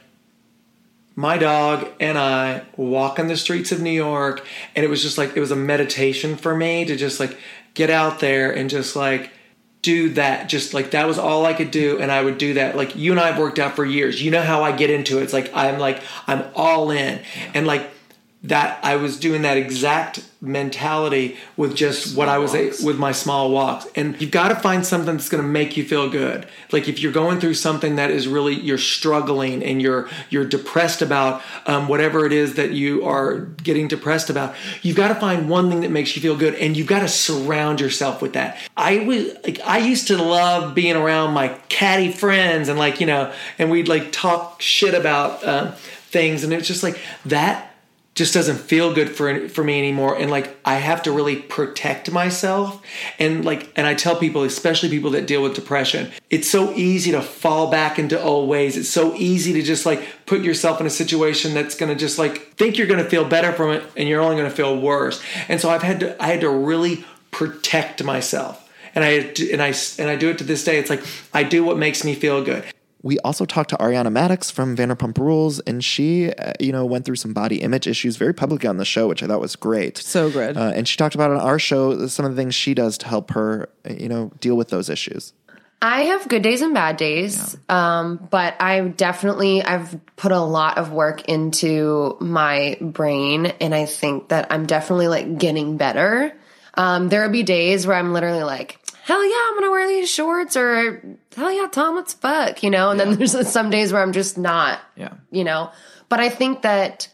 my dog and I walk on the streets of New York, and it was just like, it was a meditation for me to just like get out there and just like do that. Just like, that was all I could do. And I would do that. Like, you and I have worked out for years. You know how I get into it. It's like, I'm like, I'm all in. And like that, I was doing that exact mentality with just what I was walks. with my small walks. And you've got to find something that's going to make you feel good. Like if you're going through something that is really, you're struggling and you're you're depressed about um, whatever it is that you are getting depressed about, you've got to find one thing that makes you feel good, and you've got to surround yourself with that. I was like, I used to love being around my catty friends and like, you know, and we'd like talk shit about uh, things, and it's just like that just doesn't feel good for for me anymore. And like, I have to really protect myself. And like, and I tell people, especially people that deal with depression, it's so easy to fall back into old ways. It's so easy to just like put yourself in a situation that's going to just like think you're going to feel better from it, and you're only going to feel worse. And so I've had to, I had to really protect myself. And I, and I, and I do it to this day. It's like, I do what makes me feel good. We also talked to Ariana Maddox from Vanderpump Rules, and she, uh, you know, went through some body image issues very publicly on the show, which I thought was great. So good. Uh, and she talked about on our show some of the things she does to help her, you know, deal with those issues. I have good days and bad days, yeah. um, but I definitely, I've put a lot of work into my brain, and I think that I'm definitely like getting better. Um, there will be days where I'm literally like, hell yeah, I'm going to wear these shorts, or hell yeah, Tom, let's fuck, you know? And yeah. then there's some days where I'm just not, yeah. you know? But I think that,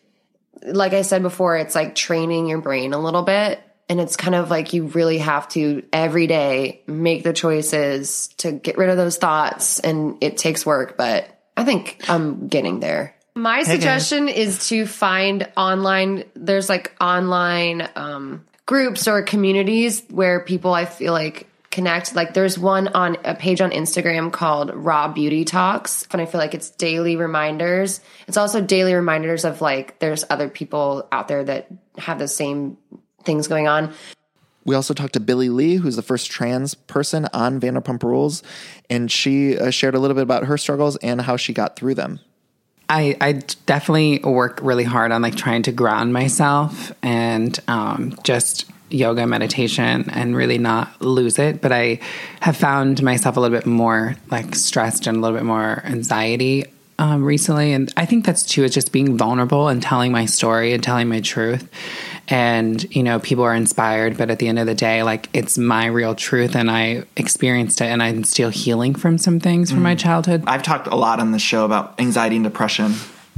like I said before, it's like training your brain a little bit. And it's kind of like you really have to every day make the choices to get rid of those thoughts. And it takes work, but I think I'm getting there. My Hey, suggestion is to find online, there's like online, um, groups or communities where people, I feel like, connect. Like there's one on a page on Instagram called Raw Beauty Talks, and I feel like it's daily reminders. It's also daily reminders of like there's other people out there that have the same things going on. We also talked to Billie Lee, who's the first trans person on Vanderpump Rules, and she uh, shared a little bit about her struggles and how she got through them. I, I definitely work really hard on like trying to ground myself and um, just yoga, meditation, and really not lose it. But I have found myself a little bit more like stressed and a little bit more anxiety um, recently. And I think that's too, it's just being vulnerable and telling my story and telling my truth. And, you know, people are inspired, but at the end of the day, like it's my real truth, and I experienced it, and I'm still healing from some things from mm. my childhood. I've talked a lot on the show about anxiety and depression,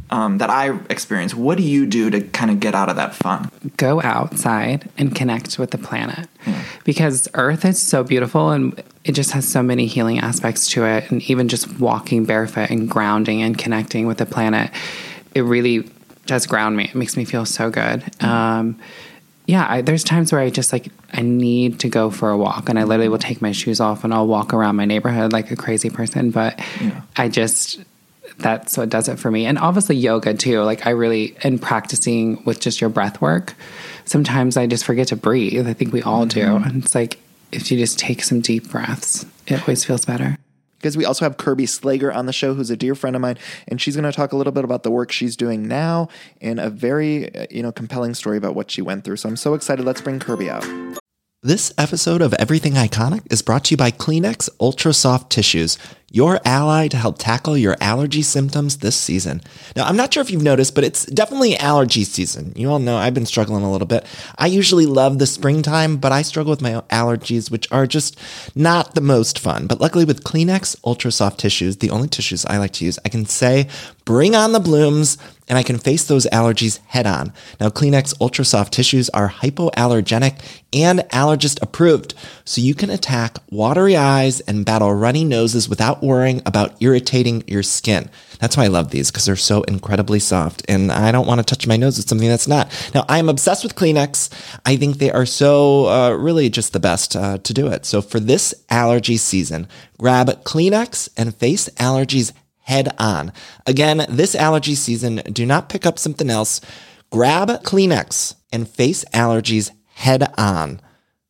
um, that I experience. What do you do to kind of get out of that funk? Go outside and connect with the planet mm. because Earth is so beautiful and it just has so many healing aspects to it. And even just walking barefoot and grounding and connecting with the planet, it really does ground me. It makes me feel so good. Mm. Um, yeah, I, there's times where I just like, I need to go for a walk and I literally will take my shoes off and I'll walk around my neighborhood like a crazy person. But yeah. I just... that's what does it for me. And obviously yoga too. Like I really, and practicing with just your breath work, sometimes I just forget to breathe. I think we all mm-hmm. do. And it's like, if you just take some deep breaths, it always feels better. Because we also have Kirby Slager on the show, who's a dear friend of mine, and she's going to talk a little bit about the work she's doing now and a very, you know, compelling story about what she went through. So I'm so excited. Let's bring Kirby out. This episode of Everything Iconic is brought to you by Kleenex Ultra Soft Tissues, your ally to help tackle your allergy symptoms this season. Now, I'm not sure if you've noticed, but it's definitely allergy season. You all know I've been struggling a little bit. I usually love the springtime, but I struggle with my allergies, which are just not the most fun. But luckily with Kleenex Ultra Soft Tissues, the only tissues I like to use, I can say, bring on the blooms, and I can face those allergies head on. Now, Kleenex Ultra Soft Tissues are hypoallergenic and allergist approved, so you can attack watery eyes and battle runny noses without worrying about irritating your skin. That's why I love these, because they're so incredibly soft, and I don't want to touch my nose with something that's not. Now, I am obsessed with Kleenex. I think they are so uh, really just the best uh, to do it. So for this allergy season, grab Kleenex and face allergies head on. Again, this allergy season, do not pick up something else. Grab Kleenex and face allergies head on.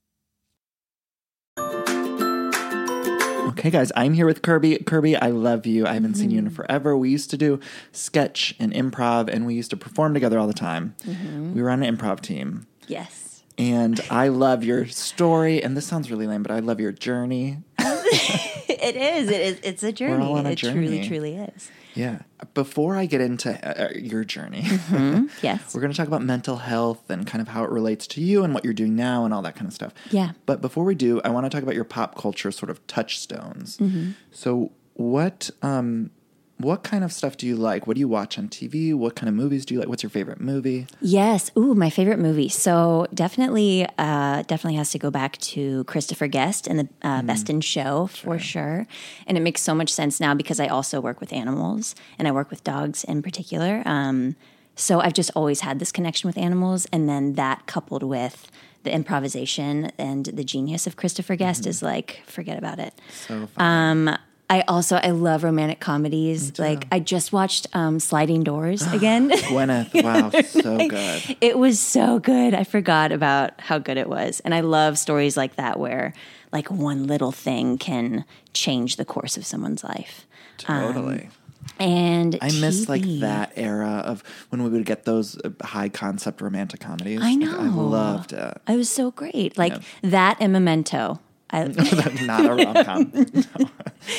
Okay, guys, I'm here with Kirby. Kirby, I love you. I haven't mm-hmm. seen you in forever. We used to do sketch and improv, and we used to perform together all the time. Mm-hmm. We were on an improv team. Yes. And I love your story, and this sounds really lame, but I love your journey. It is. It is. It's a journey. We're all on a it journey. truly, truly is. Yeah. Before I get into uh, your journey, mm-hmm. yes, we're going to talk about mental health and kind of how it relates to you and what you're doing now and all that kind of stuff. Yeah. But before we do, I want to talk about your pop culture sort of touchstones. Mm-hmm. So what um, what kind of stuff do you like? What do you watch on T V? What kind of movies do you like? What's your favorite movie? Yes. Ooh, my favorite movie. So definitely, uh, definitely has to go back to Christopher Guest and the uh, mm. Best in Show for sure. sure. And it makes so much sense now because I also work with animals and I work with dogs in particular. Um, so I've just always had this connection with animals. And then that coupled with the improvisation and the genius of Christopher Guest mm-hmm. is like, forget about it. So fun. Um, I also, I love romantic comedies. Like, I just watched um, Sliding Doors again. Gwyneth, wow, so like, good. It was so good. I forgot about how good it was. And I love stories like that where, like, one little thing can change the course of someone's life. Totally. Um, and I T V. miss, like, that era of when we would get those high-concept romantic comedies. I know. Like, I loved it. It was so great. Like, yeah. that and Memento. I, not a rom-com. No.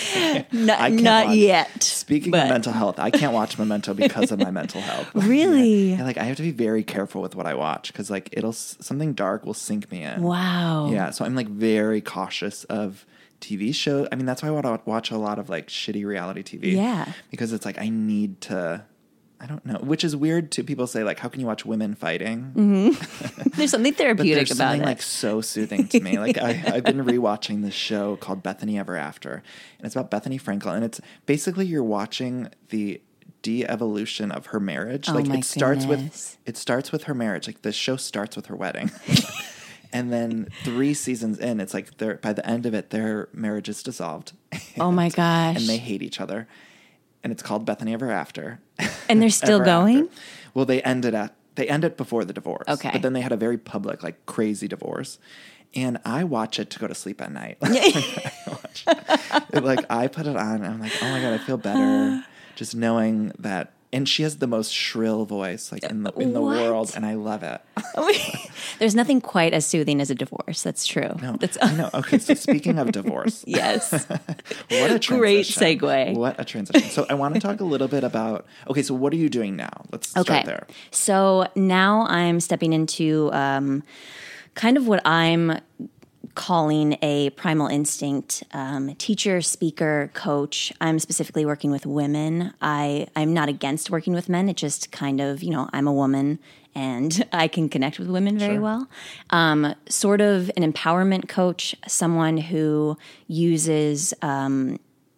Not, not watch, yet. Speaking but. of mental health, I can't watch Memento because of my mental health. Really? Yeah. Yeah, like I have to be very careful with what I watch because like it'll something dark will sink me in. Wow. Yeah, so I'm like very cautious of T V shows. I mean, that's why I want to watch a lot of like shitty reality T V. Yeah. Because it's like I need to. I don't know, which is weird to people say, like, how can you watch women fighting? Mm-hmm. There's something therapeutic there's about something, it. like, so soothing to me. Like, I, I've been rewatching this show called Bethany Ever After, and it's about Bethany Frankel, and it's basically you're watching the de-evolution of her marriage. Oh like, my it starts goodness. with it starts with her marriage. Like, the show starts with her wedding. And then three seasons in, it's like they're by the end of it, their marriage is dissolved. And, oh, my gosh. And they hate each other. And it's called Bethany Ever After. And they're still going? After. Well, they ended at they ended before the divorce. Okay. But then they had a very public, like crazy divorce. And I watch it to go to sleep at night. I watch it. Like I put it on and I'm like, oh my God, I feel better. Just knowing that. And she has the most shrill voice like in the in the What? world, and I love it. There's nothing quite as soothing as a divorce. That's true. No, That's I know. Okay, so speaking of divorce, yes, what a transition. Great segue. What a transition. So I want to talk a little bit about. Okay, so what are you doing now? Let's okay. start there. So now I'm stepping into um, kind of what I'm calling a Primal Instinct um, teacher, speaker, coach. I'm specifically working with women. I, I'm not against working with men. It just kind of, you know, I'm a woman and I can connect with women very Sure. well. Um, sort of an empowerment coach, someone who uses um,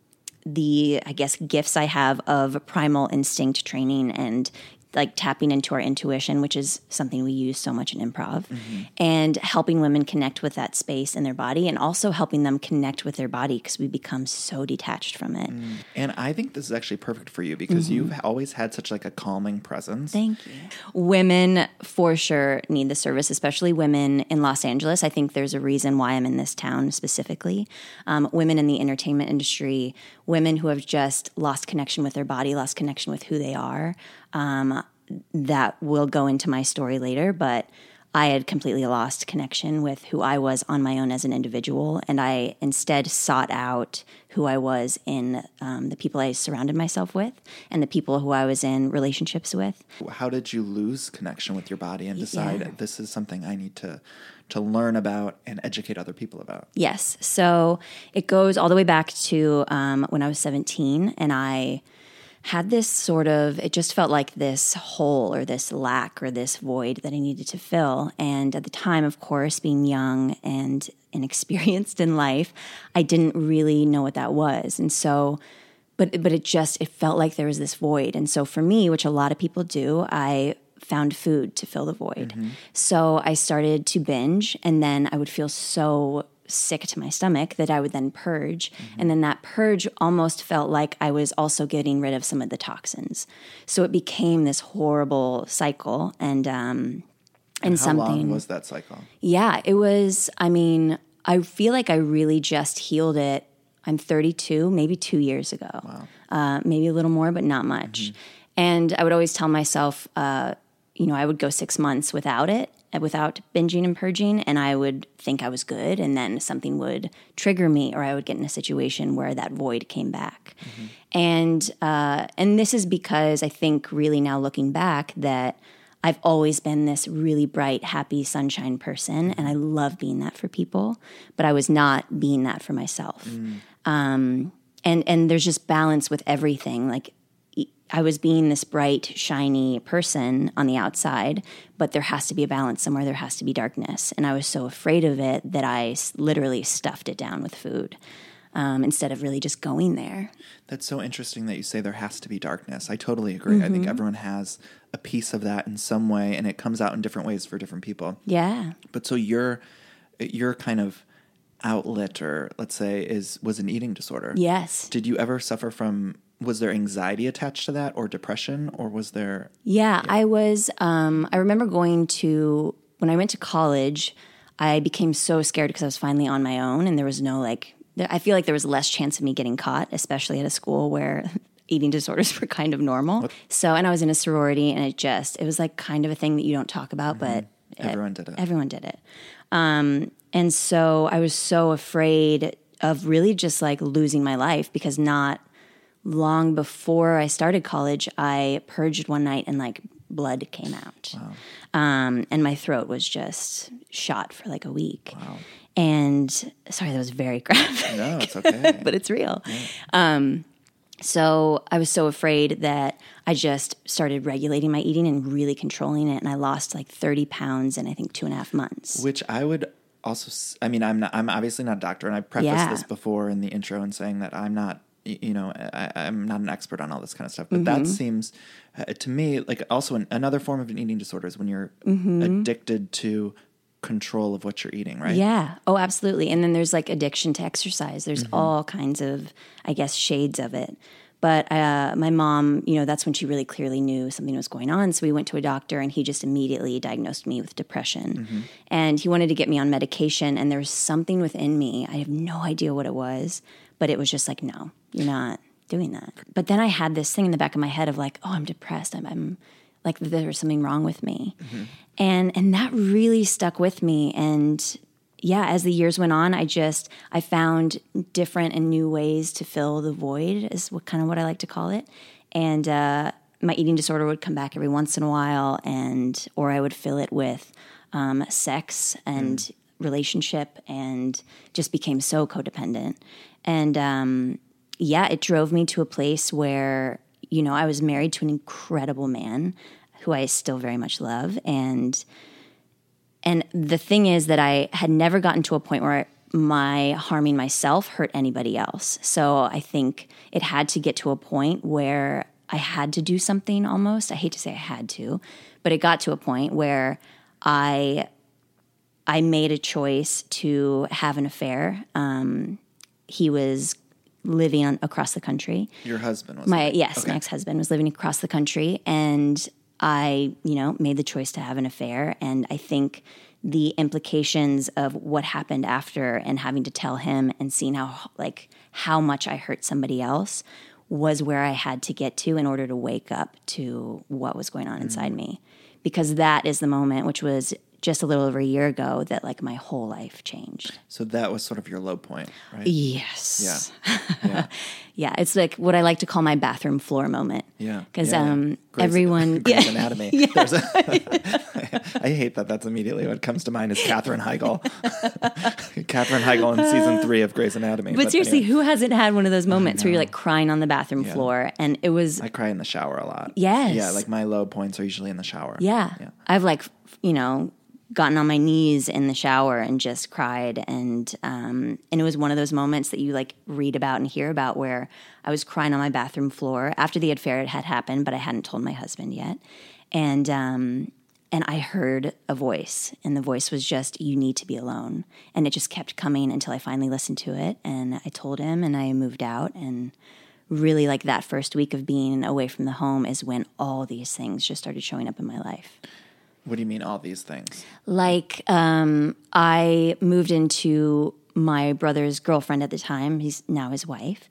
the, I guess, gifts I have of primal instinct training and like tapping into our intuition, which is something we use so much in improv, mm-hmm. and helping women connect with that space in their body and also helping them connect with their body because we become so detached from it. Mm. And I think this is actually perfect for you because mm-hmm. you've always had such like a calming presence. Thank you. Women for sure need the service, especially women in Los Angeles. I think there's a reason why I'm in this town specifically. Um, women in the entertainment industry, women who have just lost connection with their body, lost connection with who they are. Um, that will go into my story later, but I had completely lost connection with who I was on my own as an individual, and I instead sought out who I was in um, the people I surrounded myself with and the people who I was in relationships with. How did you lose connection with your body and decide Yeah. this is something I need to to learn about and educate other people about? Yes. So it goes all the way back to um, when I was seventeen, and I had this sort of, it just felt like this hole or this lack or this void that I needed to fill. And at the time, of course, being young and inexperienced in life, I didn't really know what that was. And so, but but it just, it felt like there was this void. And so for me, which a lot of people do, I found food to fill the void. Mm-hmm. So I started to binge, and then I would feel so sick to my stomach that I would then purge. Mm-hmm. And then that purge almost felt like I was also getting rid of some of the toxins. So it became this horrible cycle. And, um, and, and how something. How long was that cycle? Yeah, it was, I mean, I feel like I really just healed it. I'm thirty-two, maybe two years ago. Wow. Uh, maybe a little more, but not much. Mm-hmm. And I would always tell myself, uh, you know, I would go six months without it, without binging and purging, and I would think I was good, and then something would trigger me, or I would get in a situation where that void came back. Mm-hmm. And uh, and this is because I think really now looking back that I've always been this really bright, happy, sunshine person, and I love being that for people, but I was not being that for myself. Mm. Um, and and there's just balance with everything, like I was being this bright, shiny person on the outside, but there has to be a balance somewhere. There has to be darkness. And I was so afraid of it that I literally stuffed it down with food um, instead of really just going there. That's so interesting that you say there has to be darkness. I totally agree. Mm-hmm. I think everyone has a piece of that in some way, and it comes out in different ways for different people. Yeah. But so your your kind of outlet, or let's say, is was an eating disorder. Yes. Did you ever suffer from... Was there anxiety attached to that, or depression, or was there... Yeah, yeah. I was, um, I remember going to, when I went to college, I became so scared because I was finally on my own, and there was no like, I feel like there was less chance of me getting caught, especially at a school where eating disorders were kind of normal. What? So, and I was in a sorority, and it just, it was like kind of a thing that you don't talk about, mm-hmm. but... Everyone it, did it. Everyone did it. Um, and so I was so afraid of really just like losing my life because not... Long before I started college, I purged one night and like blood came out. Wow. Um, and my throat was just shot for like a week. Wow. And sorry, that was very graphic. No, it's okay. But it's real. Yeah. Um, so I was so afraid that I just started regulating my eating and really controlling it. And I lost like thirty pounds in I think two and a half months. Which I would also, I mean, I'm not, I'm obviously not a doctor. And I prefaced yeah. this before in the intro in saying that I'm not, you know, I, I'm not an expert on all this kind of stuff, but mm-hmm. that seems uh, to me like also an, another form of an eating disorder is when you're mm-hmm. addicted to control of what you're eating, right? Yeah. Oh, absolutely. And then there's like addiction to exercise. There's mm-hmm. all kinds of, I guess, shades of it. But uh, my mom, you know, that's when she really clearly knew something was going on. So we went to a doctor, and he just immediately diagnosed me with depression. Mm-hmm. And he wanted to get me on medication, and there was something within me. I have no idea what it was, but it was just like, no, you're not doing that. But then I had this thing in the back of my head of like, oh, I'm depressed. I'm, I'm like, there's something wrong with me. Mm-hmm. And and that really stuck with me. And yeah, as the years went on, I just, I found different and new ways to fill the void is what kind of what I like to call it. And uh, my eating disorder would come back every once in a while, and or I would fill it with um, sex and mm. relationship and just became so codependent. And um, yeah, it drove me to a place where, you know, I was married to an incredible man who I still very much love. And and the thing is that I had never gotten to a point where my harming myself hurt anybody else. So I think it had to get to a point where I had to do something almost. I hate to say I had to, but it got to a point where I I made a choice to have an affair. Um, he was living on, across the country. Your husband was my living. yes, Okay. my ex-husband was living across the country, and I, you know, made the choice to have an affair. And I think the implications of what happened after and having to tell him and seeing how like how much I hurt somebody else was where I had to get to in order to wake up to what was going on inside me. Because that is the moment, which was just a little over a year ago, that like my whole life changed. So that was sort of your low point, right? Yes. Yeah. Yeah. Yeah, it's like what I like to call my bathroom floor moment. Yeah. Because Yeah, yeah. um, Grey's- everyone... Grey's yeah. Anatomy. Yeah. There's a, I hate that. That's immediately what comes to mind is Katherine Heigl. Katherine Heigl in season three of Grey's Anatomy. But, seriously, anyway. who hasn't had one of those moments where you're like crying on the bathroom Yeah. floor? And it was... I cry in the shower a lot. Yes. Yeah, like my low points are usually in the shower. Yeah. Yeah. I've like, you know, gotten on my knees in the shower and just cried. And um, and it was one of those moments that you like read about and hear about where I was crying on my bathroom floor after the affair had happened, but I hadn't told my husband yet. And um, and I heard a voice, and the voice was just, you need to be alone. And it just kept coming until I finally listened to it. And I told him, and I moved out. And really, like that first week of being away from the home is when all these things just started showing up in my life. What do you mean all these things? Like, um, I moved into my brother's girlfriend at the time. He's now his wife.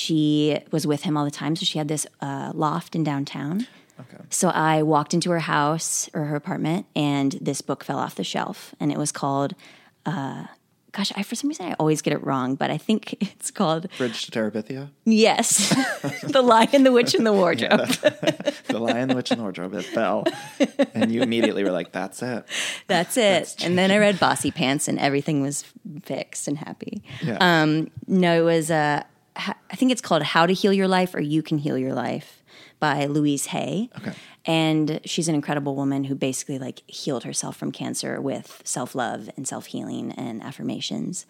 She was with him all the time, so she had this uh, loft in downtown. Okay. So I walked into her house or her apartment, and this book fell off the shelf, and it was called, uh, gosh, I for some reason I always get it wrong, but I think it's called Bridge to Terabithia? Yes, The Lion, the Witch, and the Wardrobe. Yeah, that- the Lion, the Witch, and the Wardrobe. It fell, and you immediately were like, "That's it." That's it. And then I read Bossy Pants, and everything was fixed and happy. Yeah. Um, no, it was, uh, I think it's called How to Heal Your Life or You Can Heal Your Life by Louise Hay. Okay. And she's an incredible woman who basically like healed herself from cancer with self-love and self-healing and affirmations.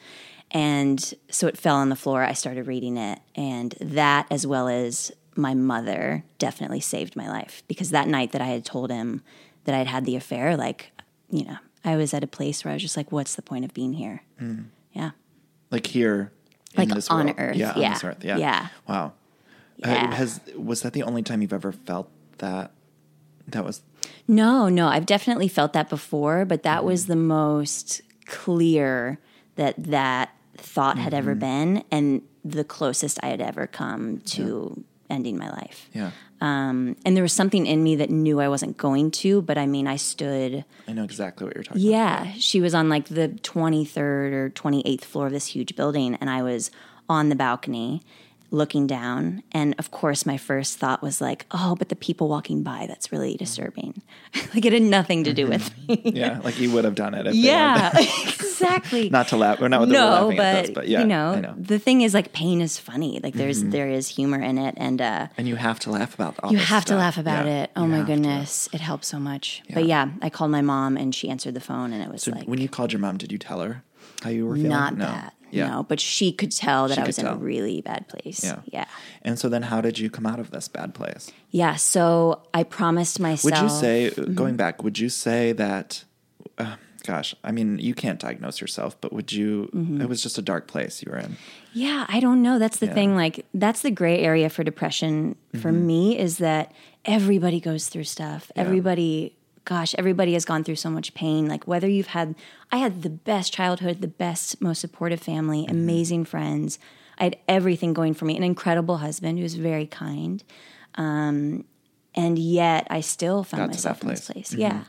And so it fell on the floor. I started reading it. And that, as well as my mother, definitely saved my life. Because that night that I had told him that I'd had the affair, like, you know, I was at a place where I was just like, what's the point of being here? Mm. Yeah. Like here, in Like this on world. Earth, Yeah, on yeah. this earth. Yeah. Yeah. Wow. Yeah. Uh, has was that the only time you've ever felt that? That was No, no, I've definitely felt that before, but that was the most clear that that thought had ever been, and the closest I had ever come to ending my life. yeah. Um, and there was something in me that knew I wasn't going to, but I mean, I stood. I know exactly what you're talking Yeah, she was on like the twenty-third or twenty-eighth floor of this huge building, and I was on the balcony looking down. And of course, my first thought was like, oh, but the people walking by, that's really disturbing. Like it had nothing to do with me. about. Yeah, like you would have done it. If Yeah, they weren't- exactly. Not to laugh. We're not with no, the laughing but, at this, but yeah, you know, I know. the thing is like pain is funny. Like there's Mhm. there is humor in it, and uh, And you have to laugh about all you this have to stuff. laugh about Yeah, it. Oh you my have to. goodness, it helps so much. Yeah. But yeah, I called my mom, and she answered the phone, and it was So like when you called your mom, did you tell her how you were feeling? not no. that. Yeah. No, but she could tell that She I could was in a tell. really bad place. Yeah. Yeah. And so then how did you come out of this bad place? Yeah. So I promised myself. Would you say, Mhm. going back, would you say that, uh, gosh, I mean, you can't diagnose yourself, but would you, Mhm. it was just a dark place you were in. Yeah, I don't know. That's the Yeah. thing. Like, that's the gray area for depression for Mhm. me is that everybody goes through stuff. Yeah. Everybody, gosh, everybody has gone through so much pain. Like, whether you've had, I had the best childhood, the best, most supportive family, Mm-hmm. amazing friends. I had everything going for me, an incredible husband who was very kind. Um, and yet I still found Got to myself that in this place. place. Mhm. Yeah.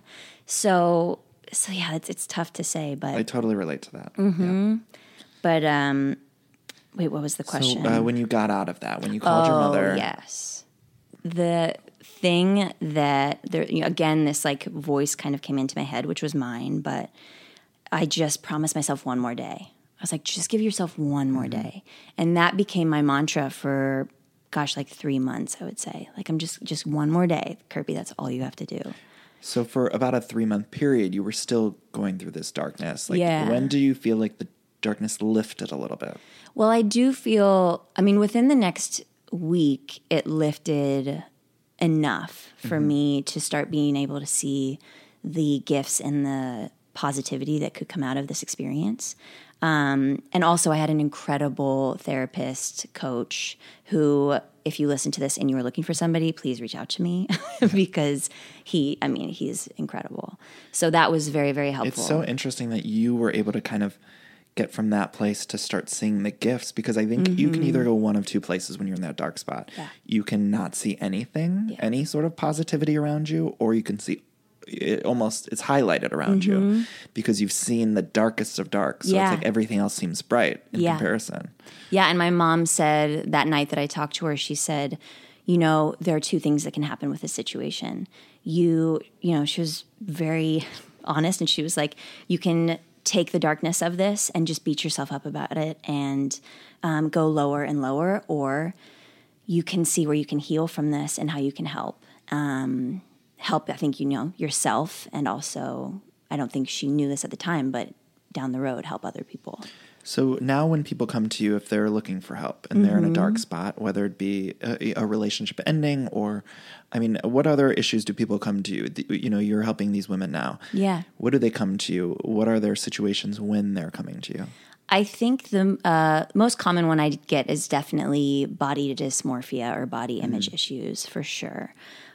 So, so yeah, it's, it's tough to say, but. I totally relate to that. hmm But, um, wait, what was the question? So uh, when you got out of that, when you called your Oh, mother. yes. The thing that there, you know, again, this like voice kind of came into my head, which was mine, but I just promised myself one more day. I was like, just give yourself one more day. And that became my mantra for, gosh, like three months, I would say. Like, I'm just, just one more day. Kirby, that's all you have to do. So for about a three-month period, you were still going through this darkness. Like, Yeah. when do you feel like the darkness lifted a little bit? Well, I do feel, I mean, within the next week, it lifted enough for Mm-hmm. me to start being able to see the gifts and the positivity that could come out of this experience. Um, and also, I had an incredible therapist coach who, if you listen to this and you are looking for somebody, please reach out to me because he, I mean, he's incredible. So that was very, very helpful. It's so interesting that you were able to kind of get from that place to start seeing the gifts, because I think you can either go one of two places when you're in that dark spot. Yeah. You can not see anything, any sort of positivity around you, or you can see it almost, it's highlighted around you because you've seen the darkest of dark. So Yeah. it's like everything else seems bright in Yeah. comparison. Yeah, and my mom said that night that I talked to her, she said, you know, there are two things that can happen with this situation. You, you know, she was very honest, and she was like, you can take the darkness of this and just beat yourself up about it and um, go lower and lower, or you can see where you can heal from this and how you can help. Um, help, I think, you know, yourself, and also, I don't think she knew this at the time, but down the road, help other people. So now when people come to you, if they're looking for help and they're in a dark Mhm. spot, whether it be a, a relationship ending or, I mean, what other issues do people come to you? The- You know, you're helping these women now. Yeah. What do they come to you? What are their situations when they're coming to you? I think the uh, most common one I get is definitely body dysmorphia or body image issues, for sure.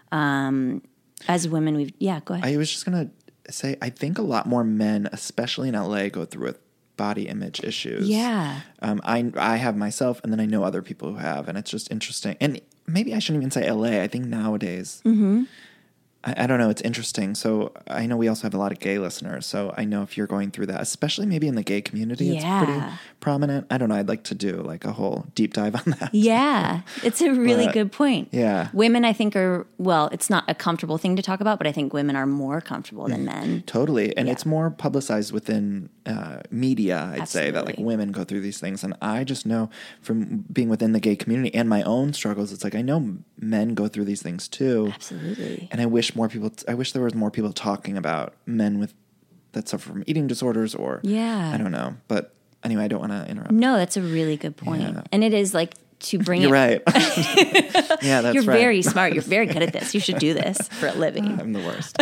Um, as women, we've, yeah, go ahead. I was just going to say, I think a lot more men, especially in L A, go through with body image issues. Yeah. Um, I, I have myself, and then I know other people who have, and it's just interesting. And maybe I shouldn't even say L A. I think nowadays, Mm-hmm. I, I don't know, it's interesting. So I know we also have a lot of gay listeners. So I know if you're going through that, especially maybe in the gay community, it's pretty Yeah. prominent. I don't know. I'd like to do like a whole deep dive on that. Yeah, it's a really But, good point. yeah. Women, I think, are, well, it's not a comfortable thing to talk about, but I think women are more comfortable than men. Totally. And Yeah. it's more publicized within uh, media, I'd say, that like Absolutely. women go through these things. And I just know from being within the gay community and my own struggles, it's like I know men go through these things too. Absolutely. And I wish more people, I wish there was more people talking about men with that suffer from eating disorders or, Yeah. I don't know. But anyway, I don't want to interrupt. No, that's a really good point. Yeah. And it is like to bring You're it. right. Yeah, that's You're right. very smart. You're very good at this. You should do this for a living. I'm the worst.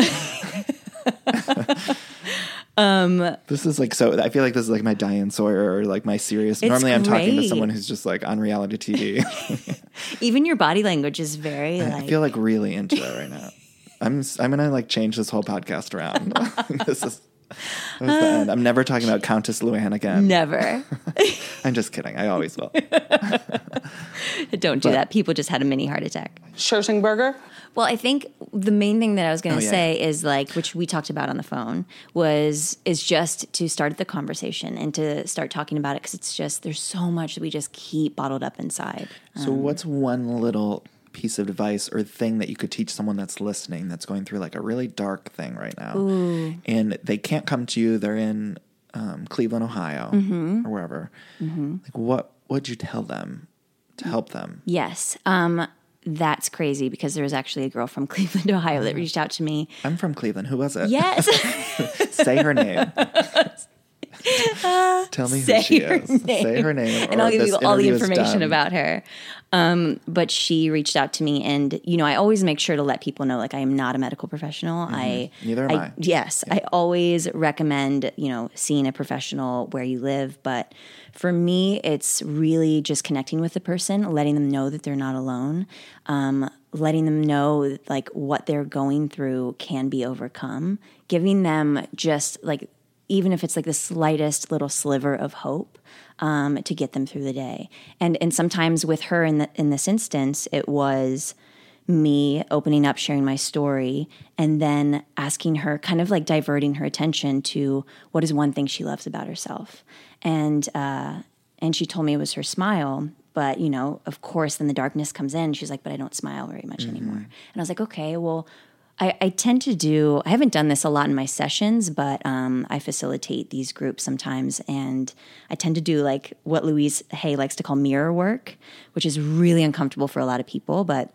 Um, This is like so. I feel like this is like my Diane Sawyer or like my serious. It's Normally, I'm talking to great. someone who's just like on reality T V. even your body language is very I like. feel like really into it right now. I'm s- I'm gonna like change this whole podcast around. This is that was the end. I'm never talking about Countess Luann again. Never. I'm just kidding. I always will. Don't do But- that. People just had a mini heart attack. Scherzenberger? Well, I think the main thing that I was going Oh, to yeah. say is like, which we talked about on the phone, was is just to start the conversation and to start talking about it, because it's just there's so much that we just keep bottled up inside. So, what's one little piece of advice or thing that you could teach someone that's listening that's going through like a really dark thing right now, Ooh. and they can't come to you? They're in um, Cleveland, Ohio, Mhm. or wherever. Mm-hmm. Like, what would you tell them to help them? Yes. Um, that's crazy, because there was actually a girl from Cleveland, Ohio that reached out to me. I'm from Cleveland. Who was it? Yes. Say her name. Tell me who Say she her is. name. Say her name. And or I'll give this you all the interview is information done. about her. Um, but she reached out to me, and, you know, I always make sure to let people know, like, I am not a medical professional. I Neither am I. Yes. I always recommend, you know, seeing a professional where you live. But for me, it's really just connecting with the person, letting them know that they're not alone, um, letting them know, like, what they're going through can be overcome, giving them just, like, even if it's like the slightest little sliver of hope, um, to get them through the day. And and sometimes with her in the, in this instance, it was me opening up, sharing my story, and then asking her, kind of like diverting her attention to what is one thing she loves about herself. And uh, and she told me it was her smile. But, you know, of course, then the darkness comes in. She's like, but I don't smile very much anymore. And I was like, okay, well, I, I tend to do, I haven't done this a lot in my sessions, but um, I facilitate these groups sometimes. And I tend to do like what Louise Hay likes to call mirror work, which is really uncomfortable for a lot of people. But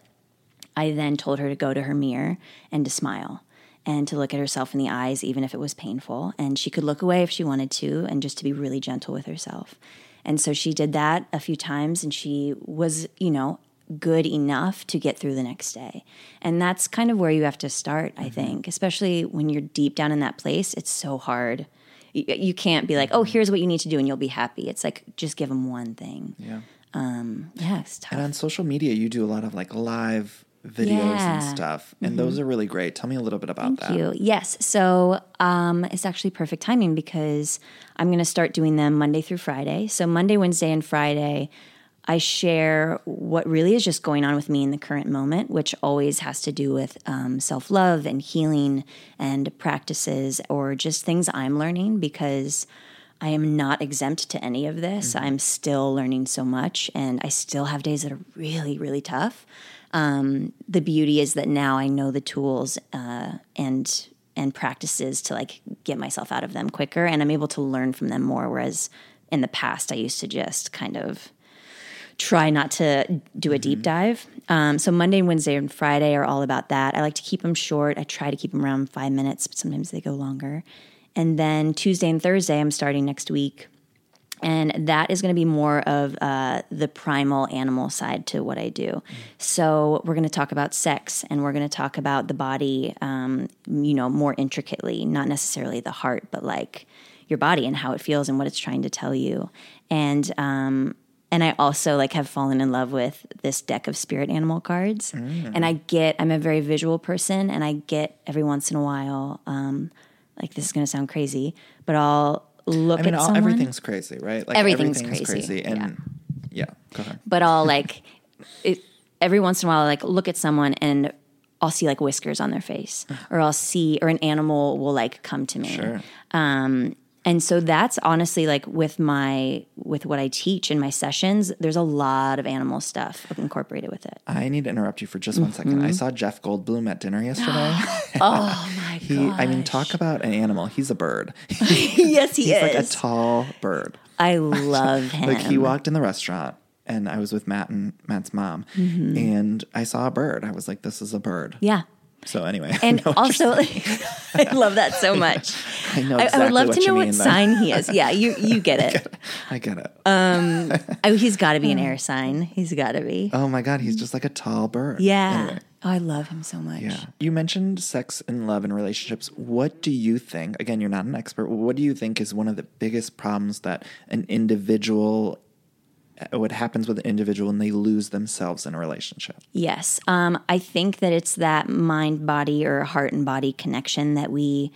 I then told her to go to her mirror and to smile and to look at herself in the eyes, even if it was painful. And she could look away if she wanted to, and just to be really gentle with herself. And so she did that a few times, and she was, you know, good enough to get through the next day. And that's kind of where you have to start, I think, especially when you're deep down in that place. It's so hard. You, you can't be like, oh, here's what you need to do and you'll be happy. It's like, just give them one thing. Yeah. Um, yeah, it's tough. And on social media, you do a lot of like live videos Yeah. and stuff. And Mhm. those are really great. Tell me a little bit about Thank that. you. Yes. So um, it's actually perfect timing because I'm going to start doing them Monday through Friday. So Monday, Wednesday, and Friday, I share what really is just going on with me in the current moment, which always has to do with um, self-love and healing and practices or just things I'm learning, because I am not exempt to any of this. Mhm. I'm still learning so much, and I still have days that are really, really tough. Um, the beauty is that now I know the tools uh, and and practices to like get myself out of them quicker, and I'm able to learn from them more. Whereas in the past, I used to just kind of try not to do a deep dive. Um, so Monday, Wednesday, and Friday are all about that. I like to keep them short. I try to keep them around five minutes, but sometimes they go longer. And then Tuesday and Thursday, I'm starting next week. And that is going to be more of uh, the primal animal side to what I do. So we're going to talk about sex, and we're going to talk about the body, um, you know, more intricately, not necessarily the heart, but like your body and how it feels and what it's trying to tell you. And um, and I also like have fallen in love with this deck of spirit animal cards. Mm. And I get, I'm a very visual person, and I get every once in a while, um, like this is going to sound crazy, but I'll look I mean, at all, someone. everything's crazy, right? Like Everything's everything's crazy, And yeah, go ahead. But I'll like, it, every once in a while, I like look at someone and I'll see like whiskers on their face, or I'll see, or an animal will like come to me. Sure. Um, and so that's honestly like with my, with what I teach in my sessions, there's a lot of animal stuff incorporated with it. I need to interrupt you for just one second. I Mhm. saw Jeff Goldblum at dinner yesterday. Oh my he, I mean, talk about an animal. He's a bird. Yes, he He's is. like a tall bird. I love him. Like he walked in the restaurant, and I was with Matt and Matt's mom, Mhm. and I saw a bird. I was like, "This is a bird." Yeah. So anyway, I And know what you're also, saying. I love that so much. I know I, exactly I would love what to you know what mean, though. sign he is. Yeah, you you get it. I get it. Um, oh, he's got to be an air sign. He's got to be. Oh my God, he's just like a tall bird. Yeah. Anyway. Oh, I love him so much. Yeah. You mentioned sex and love and relationships. What do you think, again, you're not an expert, what do you think is one of the biggest problems that an individual, what happens with an individual when they lose themselves in a relationship? Yes. Um, I think that it's that mind body or heart and body connection that we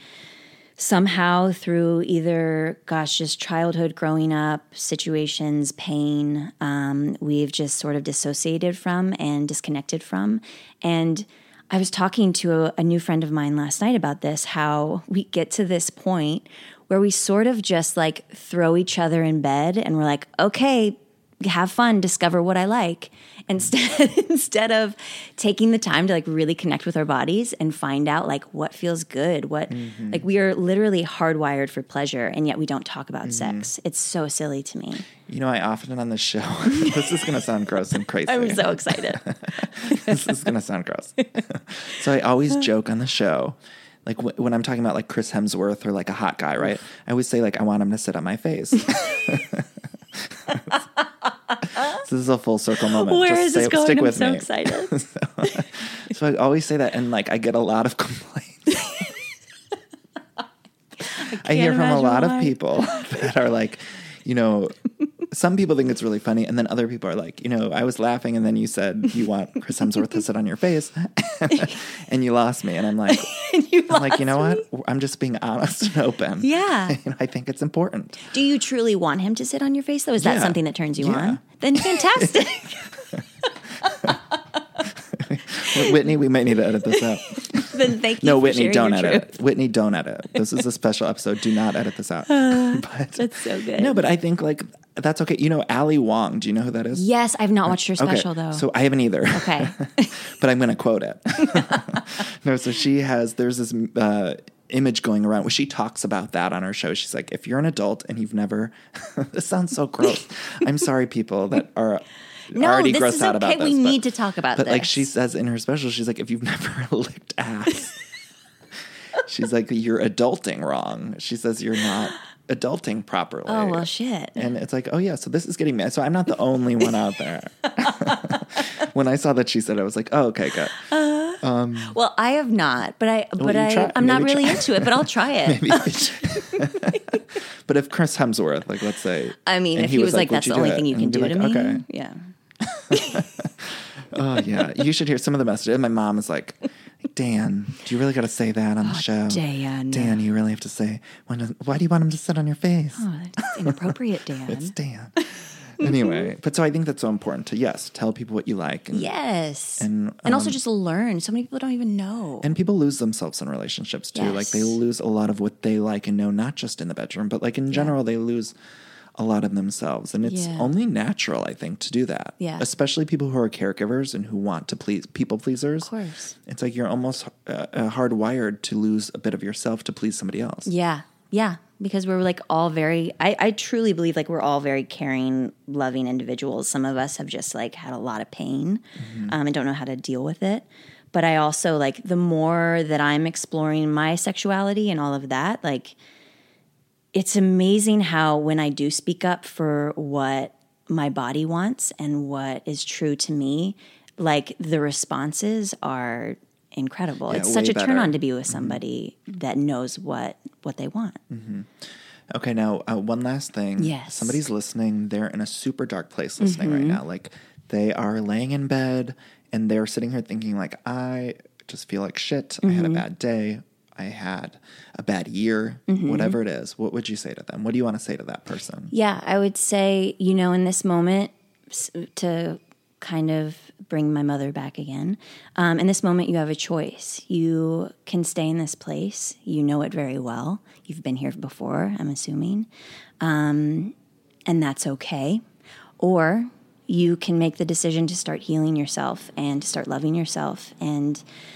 somehow through either, gosh, just childhood, growing up, situations, pain, um, we've just sort of dissociated from and disconnected from. And I was talking to a, a new friend of mine last night about this, how we get to this point where we sort of just like throw each other in bed and we're like, okay, have fun, discover what I like, instead instead of taking the time to like really connect with our bodies and find out like what feels good, what Mhm. like we are literally hardwired for pleasure, and yet we don't talk about Mhm. sex. It's so silly to me. You know, I often on this show, this is going to sound gross and crazy. I'm so excited. This is going to sound gross. So I always joke on the show, like w- when I'm talking about like Chris Hemsworth or like a hot guy, right? I always say like, I want him to sit on my face. This is a full circle moment. Where Just is this stay- going? Stick I'm with so me. excited. so, so I always say that, and like I get a lot of complaints. I, hear from a imagine lot why. of people that are like, you know, some people think it's really funny, and then other people are like, you know, I was laughing, and then you said you want Chris Hemsworth to sit on your face, and you lost me, and I'm like, you I'm like, you know what? I'm just being honest and open. Yeah. You know, I think it's important. Do you truly want him to sit on your face, though? Is that Yeah. something that turns you Yeah. on? Then fantastic. Whitney, we may need to edit this out. Then thank you No, for Whitney, sharing don't your edit. truth. it. Whitney, don't edit. This is a special episode. Do not edit this out. Uh, But that's so good. no, but I think like That's okay. You know, Ali Wong. Do you know who that is? Yes, I've not watched her special, okay. though. So I haven't either. Okay. But I'm going to quote it. No, so she has, there's this uh, image going around where she talks about that on her show. She's like, if you're an adult and you've never, this sounds so gross. I'm sorry, people that are no, already this grossed is out okay. about this. We but, need to talk about but this. But like she says in her special, she's like, if you've never licked ass, she's like, you're adulting wrong. She says you're not adulting properly. Oh, well, shit. And it's like, oh, yeah, so this is getting me. So I'm not the only one out there. When I saw that she said it, I was like, oh, okay, good. Uh, um, well, I have not, but, I, well, but I, try, I'm not really try. into it, but I'll try it. Maybe. But if Chris Hemsworth, like, let's say. I mean, if he, he was, was like, that's the only thing you can do like, to me. Okay. Yeah. Oh, yeah. You should hear some of the messages. My mom is like, Dan, do you really got to say that on the oh, show? Dan. Dan, you really have to say, when does, why do you want him to sit on your face? Oh, that's inappropriate, Dan. It's Dan. Anyway, but so I think that's so important to, yes, tell people what you like. And, yes. And, um, and also just learn. So many people don't even know. And people lose themselves in relationships too. Yes. Like they lose a lot of what they like and know, not just in the bedroom, but like in yeah. general, they lose a lot of themselves. And it's yeah. only natural, I think, to do that. Yeah. Especially people who are caregivers and who want to please people pleasers. Of course. It's like you're almost uh, hardwired to lose a bit of yourself to please somebody else. Yeah. Yeah. Because we're like all very, I, I truly believe like we're all very caring, loving individuals. Some of us have just like had a lot of pain mm-hmm. um, and don't know how to deal with it. But I also like the more that I'm exploring my sexuality and all of that, like it's amazing how when I do speak up for what my body wants and what is true to me, like the responses are incredible. Yeah, it's such a better. turn on to be with somebody mm-hmm. that knows what what they want. Mm-hmm. Okay, now uh, one last thing. Yes. Somebody's listening. They're in a super dark place listening mm-hmm. right now. Like they are laying in bed and they're sitting here thinking like, I just feel like shit. Mm-hmm. I had a bad day. I had a bad year, mm-hmm. whatever it is. What would you say to them? What do you want to say to that person? Yeah, I would say, you know, in this moment to kind of bring my mother back again. Um, in this moment, you have a choice. You can stay in this place. You know it very well. You've been here before, I'm assuming. Um, and that's okay. Or you can make the decision to start healing yourself and to start loving yourself. And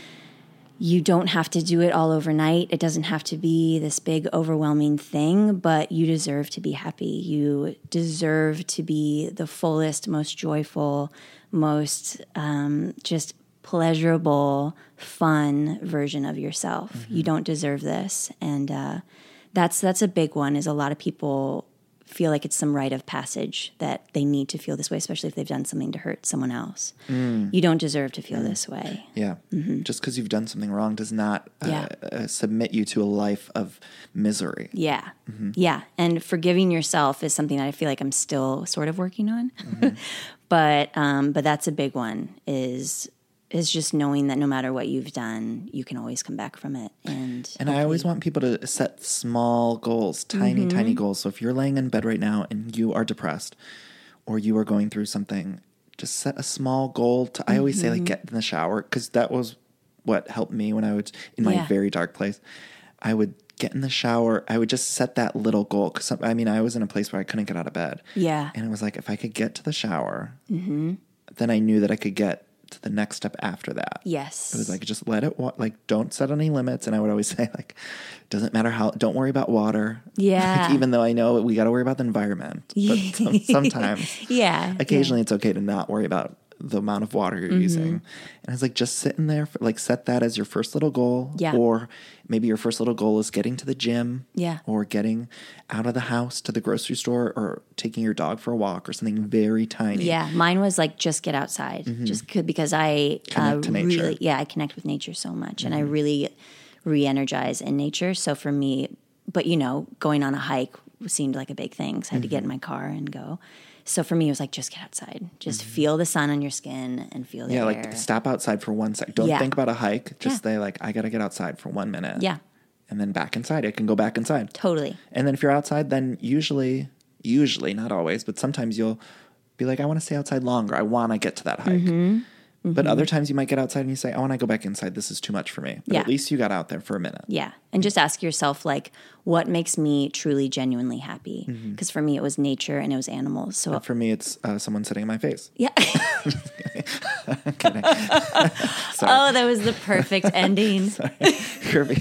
you don't have to do it all overnight. It doesn't have to be this big, overwhelming thing, but you deserve to be happy. You deserve to be the fullest, most joyful, most um, just pleasurable, fun version of yourself. Mm-hmm. You don't deserve this. And uh, that's that's a big one, is a lot of people feel like it's some rite of passage that they need to feel this way, especially if they've done something to hurt someone else. Mm. You don't deserve to feel mm. this way. Yeah. Mm-hmm. Just because you've done something wrong does not uh, yeah. uh, submit you to a life of misery. Yeah. Mm-hmm. Yeah. And forgiving yourself is something that I feel like I'm still sort of working on. Mm-hmm. but um, but that's a big one, is is just knowing that no matter what you've done, you can always come back from it. And and I always want people to set small goals, tiny, mm-hmm. tiny goals. So if you're laying in bed right now and you are depressed or you are going through something, just set a small goal. To, I always mm-hmm. say, like, get in the shower, because that was what helped me when I was in my yeah. very dark place. I would get in the shower. I would just set that little goal. Because, I mean, I was in a place where I couldn't get out of bed. Yeah. And it was like, if I could get to the shower, mm-hmm. then I knew that I could get to the next step after that. Yes. It was like, just let it, wa- like, don't set any limits. And I would always say, like, doesn't matter how, don't worry about water. Yeah. Like, even though I know we got to worry about the environment. But some, sometimes, yeah. occasionally yeah. it's okay to not worry about the amount of water you're mm-hmm. using. And it's like, just sitting there, for, like, set that as your first little goal. Yeah. Or maybe your first little goal is getting to the gym. Yeah. Or getting out of the house to the grocery store, or taking your dog for a walk, or something very tiny. Yeah. Mine was like, just get outside. Mm-hmm. Just could, because I connect uh, to nature. really, yeah, I connect with nature so much, mm-hmm. and I really re-energize in nature. So for me, but you know, going on a hike seemed like a big thing. So I had mm-hmm. to get in my car and go. So for me, it was like, just get outside. Just mm-hmm. feel the sun on your skin and feel the yeah, air. like stop outside for one second. Don't yeah. think about a hike. Just yeah. say, like, I got to get outside for one minute. Yeah. And then back inside. I can go back inside. Totally. And then if you're outside, then usually, usually, not always, but sometimes you'll be like, I want to stay outside longer. I want to get to that hike. Mm-hmm. But other times you might get outside and you say, I want to go back inside. This is too much for me. But Yeah. at least you got out there for a minute. Yeah. And just ask yourself, like, what makes me truly, genuinely happy? Because for me, it was nature and it was animals. So And for me, it's uh, someone sitting in my face. yeah. I'm kidding. Oh, that was the perfect ending. Kirby.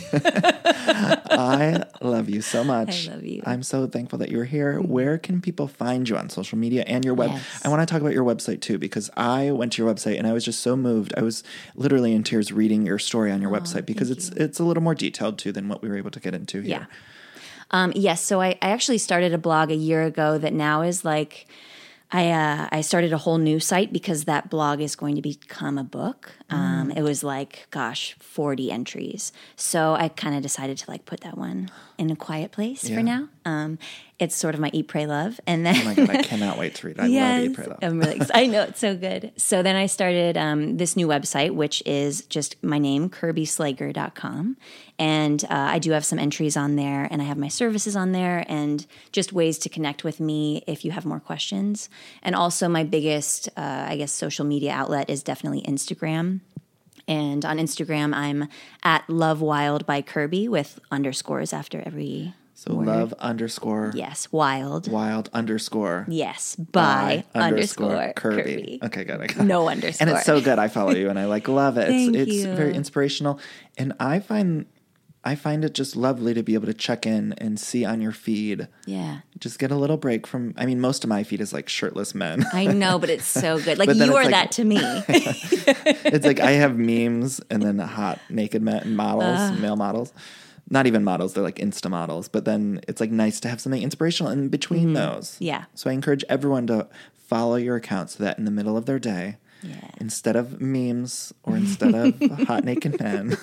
I love you so much. I love you. I'm so thankful that you're here. Where can people find you on social media and your web? Yes. I want to talk about your website too, because I went to your website and I was just so moved. I was literally in tears reading your story on your website because it's you. it's a little more detailed too than what we were able to get into here. Yeah. Um, yes. So I, I actually started a blog a year ago that now is like, I uh, I started a whole new site because that blog is going to become a book. Um, Mm. It was like, gosh, forty entries. So I kind of decided to like put that one in a quiet place Yeah. for now. Um, it's sort of my Eat, Pray, Love. And then Oh my God, I cannot wait to read. I yes, love Eat, Pray, Love. I'm really excited. I know, it's so good. So then I started um, this new website, which is just my name, kirby slager dot com. And uh, I do have some entries on there, and I have my services on there, and just ways to connect with me if you have more questions. And also my biggest, uh, I guess, social media outlet is definitely Instagram. And on Instagram, I'm at Love Wild by Kirby with underscores after every So word. love underscore Yes, wild. wild underscore Yes, by, underscore, Kirby. Kirby. Okay, good. I got it. No underscore. And it's so good. I follow you and I like love it. Thank it's it's you. very inspirational. And I find I find it just lovely to be able to check in and see on your feed. Yeah. Just get a little break from I mean, most of my feed is like shirtless men. I know, but it's so good. Like But then you it's are like- that to me. It's like I have memes and then hot naked men models, male models. Not even models, they're like Insta models. But then it's like nice to have something inspirational in between those. Yeah. So I encourage everyone to follow your account so that in the middle of their day, Yeah. instead of memes or instead of hot naked men,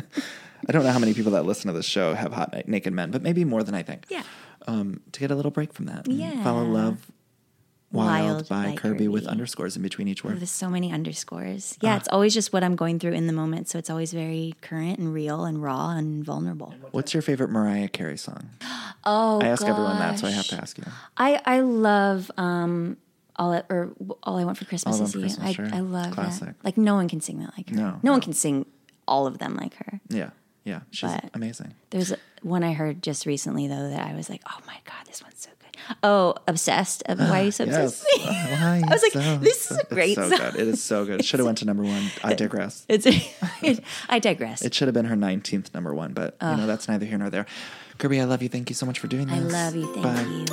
I don't know how many people that listen to this show have hot na- naked men, but maybe more than I think. Yeah. Um, to get a little break from that. and Yeah. Follow Love Wild, Wild by, by Kirby, with Kirby. underscores in between each word. There's so many underscores. Yeah, it's always just what I'm going through in the moment. So it's always very current and real and raw and vulnerable. What's your favorite Mariah Carey song? Oh, I ask everyone that, so I have gosh. to ask you. I, I love um, all I, or all I want for Christmas All I is Want you. for Christmas, I, sure. I love Classic. that. Like no one can sing that like her. No, no no. one can sing all of them like her. Yeah, yeah, she's But- amazing. There's one I heard just recently though that I was like, oh my god, this one's so good. Oh, Obsessed. Uh, Why are you so obsessed? Yes. Why I was like, so- this is a it's great so song. good. It is so good. It should have went to number one. I digress. It's I digress. It should have been her nineteenth number one, but you know that's neither here nor there. Kirby, I love you. Thank you so much for doing this. I love you. Thank Bye. you.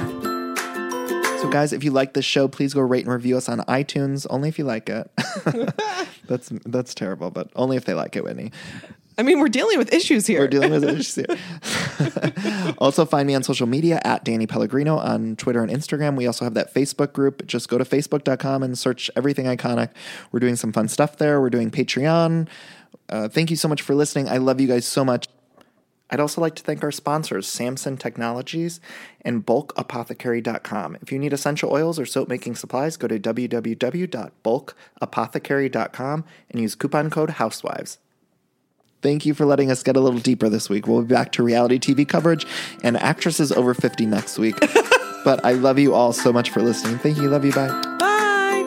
Mwah. So, guys, if you like this show, please go rate and review us on iTunes. Only if you like it. that's that's terrible, but only if they like it, Whitney. I mean, we're dealing with issues here. We're dealing with issues here. Also, find me on social media at Danny Pellegrino on Twitter and Instagram. We also have that Facebook group. Just go to facebook dot com and search Everything Iconic. We're doing some fun stuff there. We're doing Patreon. Uh, thank you so much for listening. I love you guys so much. I'd also like to thank our sponsors, Samson Technologies and bulk apothecary dot com. If you need essential oils or soap-making supplies, go to w w w dot bulk apothecary dot com and use coupon code HOUSEWIVES. Thank you for letting us get a little deeper this week. We'll be back to reality T V coverage and actresses over fifty next week. But I love you all so much for listening. Thank you. Love you. Bye. Bye.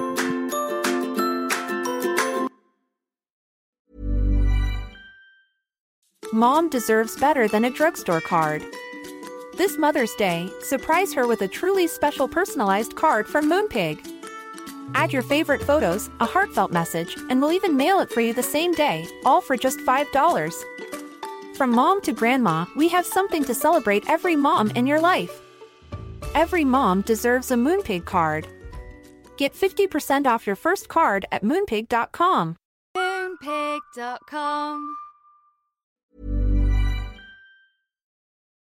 Mom deserves better than a drugstore card. This Mother's Day, surprise her with a truly special personalized card from Moonpig. Add your favorite photos, a heartfelt message, and we'll even mail it for you the same day, all for just five dollars. From mom to grandma, we have something to celebrate every mom in your life. Every mom deserves a Moonpig card. Get fifty percent off your first card at moonpig dot com. Moonpig dot com